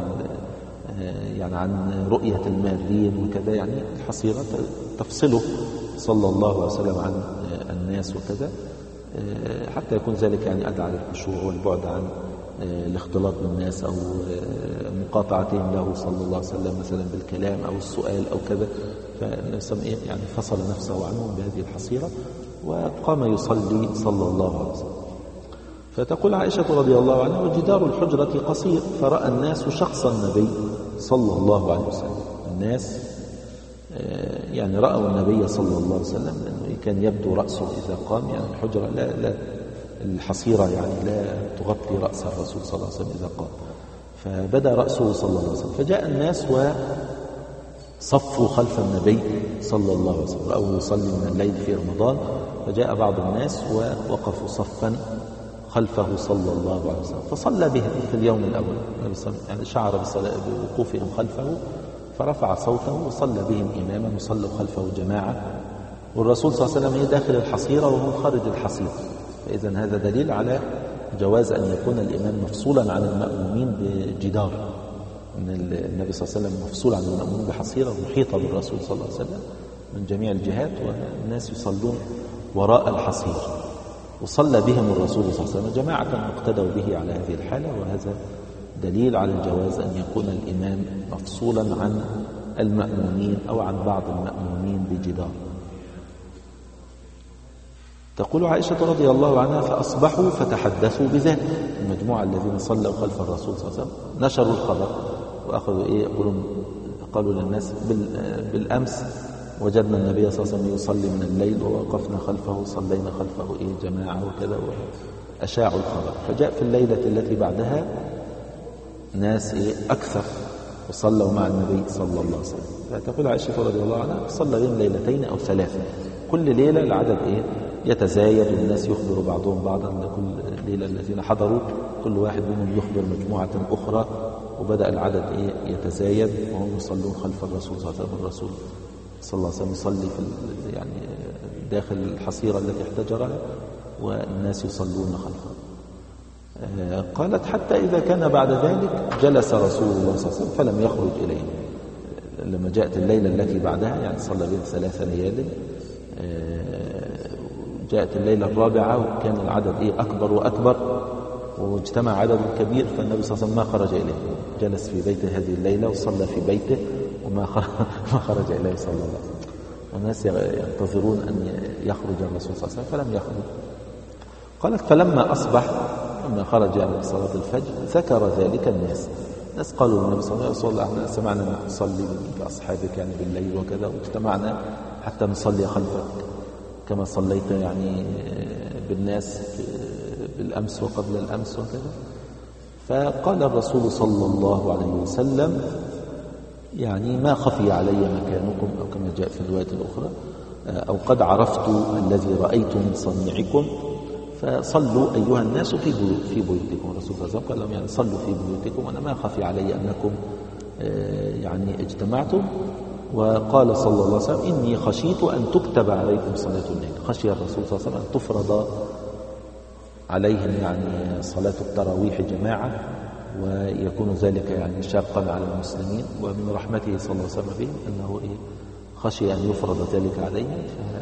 عن رؤية المارين وكذا، يعني الحصيرة تفصله صلى الله عليه وسلم عن الناس وكذا، حتى يكون ذلك يعني أدعى للخشوع والبعد عن الاختلاط بالناس أو مقاطعتهم له صلى الله عليه وسلم مثلا بالكلام أو السؤال أو كذا. فالنبي يعني فصل نفسه عنهم بهذه الحصيرة وقام يصلي صلى الله عليه وسلم. فتقول عائشة رضي الله عنها وجدار الحجرة قصير فرأى الناس شخص النبي صلى الله عليه وسلم. الناس يعني رأوا النبي صلى الله عليه وسلم لأنه كان يبدو رأسه إذا قام، يعني الحجرة لا الحصيرة يعني لا تغطي رأس الرسول صلى الله عليه وسلم إذا قام، فبدأ رأسه صلى الله عليه وسلم. فجاء الناس وصفوا خلف النبي صلى الله عليه وسلم، رأوه يصلي من الليل في رمضان، فجاء بعض الناس ووقفوا صفا خلفه صلى الله عليه وسلم فصلى بهم في اليوم الأول. يعني شعر بوقوفهم خلفه فرفع صوته وصلى بهم إماما وصلوا خلفه جماعة، والرسول صلى الله عليه وسلم داخل الحصيرة وهو خارج الحصيرة. فإذا هذا دليل على جواز أن يكون الإمام مفصولا عن المأمومين بجدار، أن النبي صلى الله عليه وسلم مفصول عن المأمومين بحصيرة محيطة بالرسول صلى الله عليه وسلم من جميع الجهات، والناس يصلون وراء الحصير. وصلى بهم الرسول صلى الله عليه وسلم جماعة مقتدوا به على هذه الحالة، وهذا دليل على الجواز أن يكون الإمام مفصولا عن المأمومين أو عن بعض المأمومين بجدار. تقول عائشة رضي الله عنها فأصبحوا فتحدثوا بذلك، المجموعة الذين صلوا خلف الرسول صلى الله عليه وسلم نشروا الخبر وأخذوا قالوا للناس بالأمس وجدنا النبي صلى الله عليه وسلم يصلي من الليل ووقفنا خلفه صلينا خلفه جماعة وكذا، وأشاعوا الخبر. فجاء في الليلة التي بعدها ناس أكثر وصلوا مع النبي صلى الله عليه وسلم. فتقول عائشة رضي الله عنها صلى بهم ليلتين أو ثلاثة، كل ليلة العدد يتزايد والناس يخبر بعضهم بعضا، لكل ليلة الذين حضروا كل واحد منهم يخبر مجموعة أخرى، وبدأ العدد يتزايد وهم يصلون خلف الرسول صلى الله عليه وسلم. الرسول صلى الله عليه وسلم يصلي في يعني داخل الحصيرة التي احتجرها والناس يصلون خلفه. قالت حتى إذا كان بعد ذلك جلس رسول الله صلى الله عليه وسلم فلم يخرج إليهم. لما جاءت الليلة التي بعدها يعني صلى بهم 3 ليال، جاءت الليلة الرابعة وكان العدد أكبر وأكبر واجتمع عدد كبير، فالنبي صلى الله عليه وسلم ما خرج إليه، جلس في بيته هذه الليلة وصلى في بيته وما خرج إليه صلى الله عليه وسلم، والناس ينتظرون أن يخرج الرسول صلى الله عليه وسلم فلم يخرج. قالت فلما أصبح لما خرج يعني صلاة الفجر ذكر ذلك الناس قالوا للنبي صلى الله عليه وسلم احنا سمعنا أنك تصلي بأصحابك يعني بالليل وكذا، واجتمعنا حتى نصلي خلفك كما صليت يعني بالناس بالأمس وقبل الأمس وكذا. فقال الرسول صلى الله عليه وسلم يعني ما خفي علي مكانكم، أو كما جاء في الرواية الأخرى أو قد عرفت الذي رأيت من صنيعكم فصلوا أيها الناس في بيوتكم. الرسول صلى الله عليه وسلم قال لهم يعني صلوا في بيوتكم، أنا ما خفي علي أنكم يعني اجتمعتم. وقال صلى الله عليه وسلم إني خشيت أن تكتب عليكم صلاة الليل، خشي الرسول صلى الله عليه وسلم أن تفرض عليهم يعني صلاة التراويح جماعة ويكون ذلك يعني شاقا على المسلمين، ومن رحمته صلى الله عليه وسلم بهم أنه خشي أن يفرض ذلك عليهم،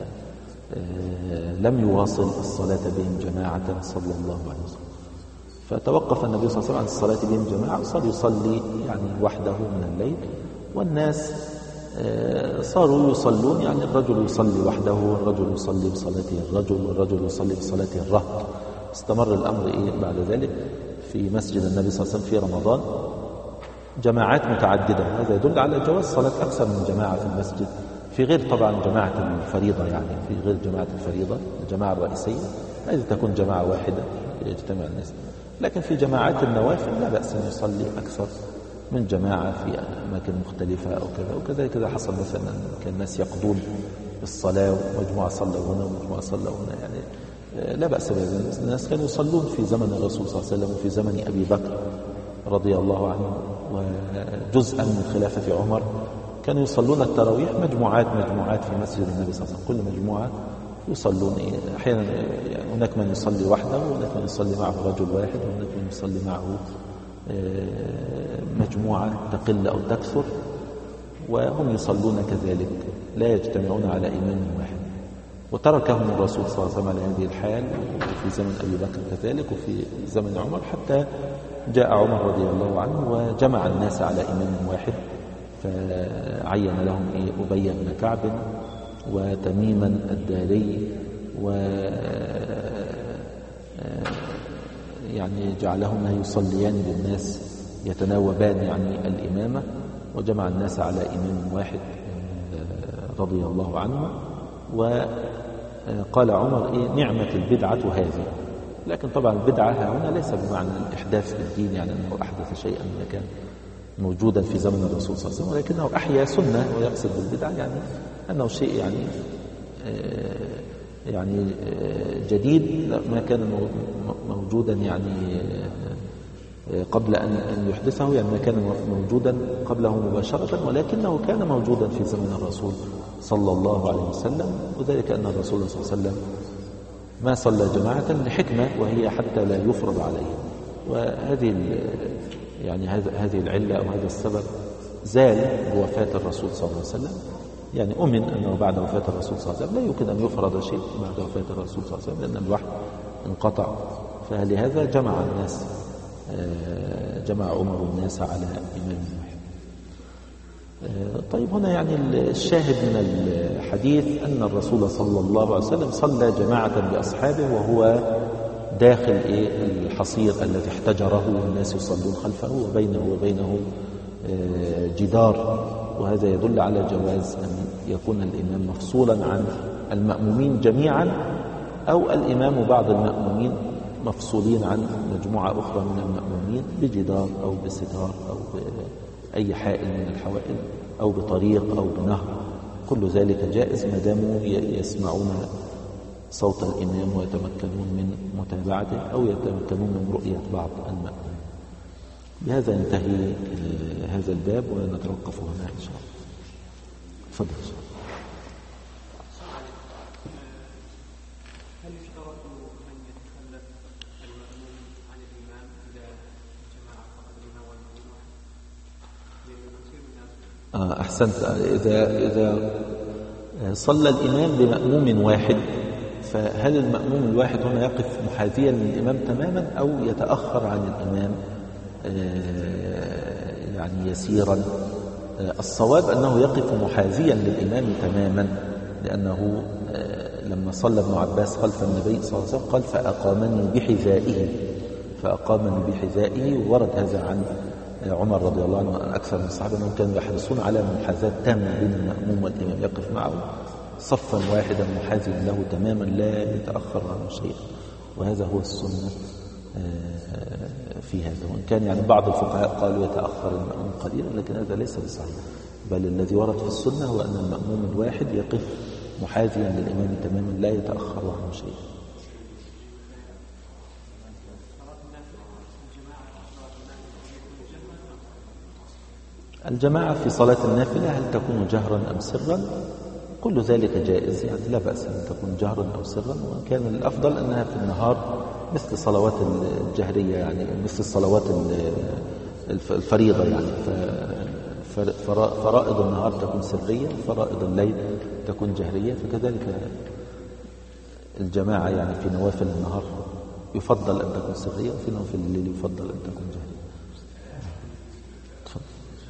فلم يواصل الصلاة بهم جماعة صلى الله عليه وسلم. فتوقف النبي صلى الله عليه وسلم عن الصلاة بهم جماعة وصار يصلي يعني وحده من الليل، والناس صاروا يصلون يعني الرجل يصلي وحده والرجل يصلي بصلاته الرجل والرجل يصلي بصلاته الرهط. استمر الأمر بعد ذلك في مسجد النبي صلى الله عليه وسلم في رمضان جماعات متعددة، هذا يدل على جواز صلاة أكثر من جماعة في المسجد في غير طبعا جماعة الفريضة، يعني في غير جماعة الفريضة الجماعة الرئيسية هذه تكون جماعة واحدة يجتمع الناس. لكن في جماعات النوافل لا بأس أن يصلي أكثر من جماعة في أماكن مختلفة أو كذا. وكذلك إذا حصل مثلا كان الناس يقضون الصلاة ومجموعة صلوا هنا ومجموعة صلوا هنا، يعني لا بأس بهذا. الناس كانوا يصلون في زمن الرسول صلى الله عليه وسلم وفي زمن أبي بكر رضي الله عنه وجزءا من خلافة عمر، كانوا يصلون التراويح مجموعات في مسجد النبي صلى الله عليه وسلم. كل مجموعة يصلون أحيانا هناك من يصلي وحده، وهناك من يصلي معه رجل واحد، وهناك من يصلي معه مجموعة تقل أو تكثر، وهم يصلون كذلك لا يجتمعون على إمام واحد. وتركهم الرسول صلى الله عليه وسلم على هذه الحال وفي زمن أبي بكر كذلك وفي زمن عمر، حتى جاء عمر رضي الله عنه وجمع الناس على إمام واحد، فعين لهم أبي بن كعب وتميما الداري، و يعني جعلهما يصليان بالناس يتناوبان يعني الإمامة، وجمع الناس على إمام واحد رضي الله عنه. وقال عمر نعمة البدعة هذه. لكن طبعا البدعة هنا ليس بمعنى الإحداث في الدين، يعني أنه أحدث شيئا ما كان موجودا في زمن الرسول صلى الله عليه وسلم، ولكنه أحيا سنة. ويقصد بالبدعة يعني أنه شيء يعني جديد ما كان موجودا يعني قبل أن يحدثه، يعني ما كان موجودا قبله مباشرة، ولكنه كان موجودا في زمن الرسول صلى الله عليه وسلم. وذلك أن الرسول صلى الله عليه وسلم ما صلى جماعة لحكمة، وهي حتى لا يفرض عليه. وهذه يعني هذه العلة أو هذا السبب زال بوفاة الرسول صلى الله عليه وسلم. يعني أمن أنه بعد وفاة الرسول صلى الله عليه وسلم لا يمكن أن يفرض شيء بعد وفاة الرسول صلى الله عليه وسلم، لأن الوحي انقطع. فلهذا جمع عمر الناس على إمام واحد. طيب هنا يعني الشاهد من الحديث أن الرسول صلى الله عليه وسلم صلى جماعة بأصحابه وهو داخل الحصير الذي احتجره، والناس يصلون خلفه وبينه جدار. وهذا يدل على جواز أن يكون الإمام مفصولا عن المأمومين جميعا، أو الإمام وبعض المأمومين مفصولين عن مجموعة أخرى من المأمومين بجدار أو بستار أو بأي حائل من الحوائل أو بطريق أو بنهر. كل ذلك جائز ما داموا يسمعون صوت الإمام ويتمكنون من متابعته أو يتمكنون من رؤية بعض المأمومين. بهذا ينتهي هذا الباب ونتوقف هنا إن شاء الله. تفضل. هل يشترط أن يتخلف المأموم عن الإمام إذا جماعة فقد الإمام والمأموم؟ لأنه كثير من الناس أحسنت. إذا صلى الإمام بمأموم واحد، فهل المأموم الواحد هنا يقف محاذيا للإمام تماما أو يتأخر عن الإمام يعني يسيرا؟ الصواب أنه يقف محاذيا للإمام تماما، لأنه لما صلى ابن عباس خلف النبي صلى الله عليه وسلم قال فأقامني بحذائه. ورد هذا عن عمر رضي الله عنه وعن أكثر من الصحابة أنهم كانوا يحرصون على محاذاة تامة بين المأموم والإمام، يقف معه صفا واحدا محاذيا له تماما لا يتأخر عنه شيء. وهذا هو السنة في هذا. وإن كان يعني بعض الفقهاء قالوا يتأخر المأموم قليلا، لكن هذا ليس بصحيح، بل الذي ورد في السنة هو أن المأموم الواحد يقف محاذيا للإمام تماما لا يتأخر عنه شيء. الجماعة في صلاة النافلة هل تكون جهرا أم سرا؟ كل ذلك جائز، يعني لا بأس أن تكون جهرا أو سرا. وإن كان الأفضل أنها في النهار مثل الصلوات الجهرية، يعني مثل الصلوات الفريضة، يعني فرائض النهار تكون سرية وفرائض الليل تكون جهرية. فكذلك الجماعة يعني في نوافل النهار يفضل أن تكون سرية، وفي نوافل الليل يفضل أن تكون جهرية. تفضل.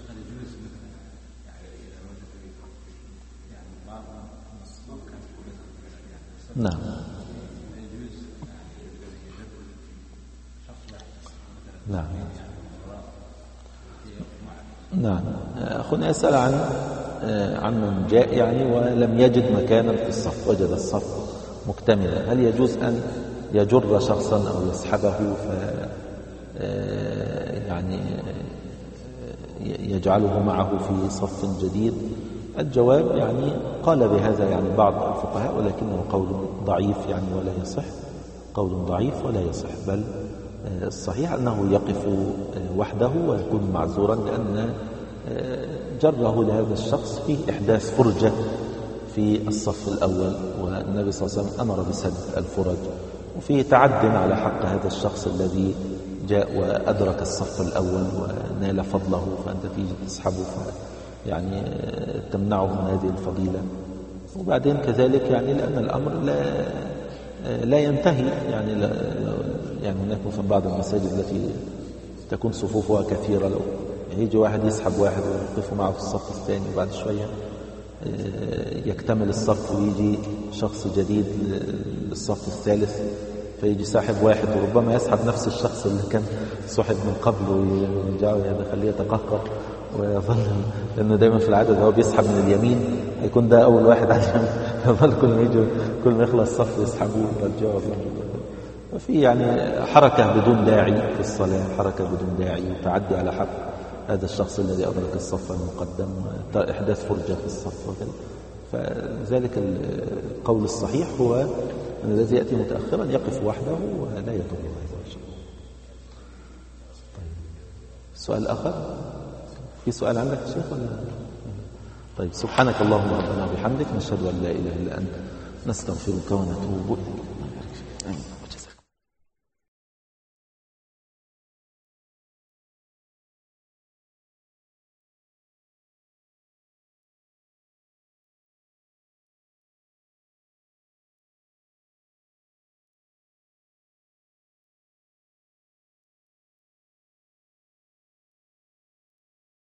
نعم نعم. أخونا يسأل عن عمن جاء يعني ولم يجد مكانا في الصف، وجد الصف مكتملا، هل يجوز أن يجر شخصا أو يسحبه يعني يجعله معه في صف جديد؟ الجواب يعني قال بهذا يعني بعض الفقهاء، ولكنه قول ضعيف يعني ولا يصح، قول ضعيف ولا يصح، بل الصحيح أنه يقف وحده ويكون معذورا، لأن جره لهذا الشخص فيه إحداث فرجة في الصف الأول، والنبي صلى الله عليه وسلم أمر بسد الفرج، وفيه تعد على حق هذا الشخص الذي جاء وأدرك الصف الأول ونال فضله، فأنت تيجي تسحبه يعني تمنعه من هذه الفضيلة. وبعدين كذلك يعني لأن الأمر لا ينتهي، يعني هناك في بعض المساجد التي تكون صفوفها كثيرة، لو يجي واحد يسحب واحد ويوقفه معه في الصف الثاني، وبعد شوية يكتمل الصف ويجي شخص جديد للصف الثالث فيجي ساحب واحد، وربما يسحب نفس الشخص اللي كان سحب من قبل ويرجعه يخليه يتقهقر ويظل، لأنه دايما في العادة هو بيسحب من اليمين هيكون ده أول واحد على اليمين، يظل كل ما يخلص الصف يسحبوه ويرجعوا. وفي يعني حركة بدون داعي في الصلاة، حركة بدون داعي وتعدي على حق هذا الشخص الذي أدرك الصف المقدم، إحداث فرجة في الصف وكذا. فذلك القول الصحيح هو أن الذي يأتي متأخرا يقف وحده ولا يضر هذا الشيء. طيب سؤال آخر؟ في سؤال عندك يا شيخ ولا؟ طيب سبحانك اللهم ربنا وبحمدك، نشهد أن لا إله إلا أنت، نستغفرك ونتوب إليك.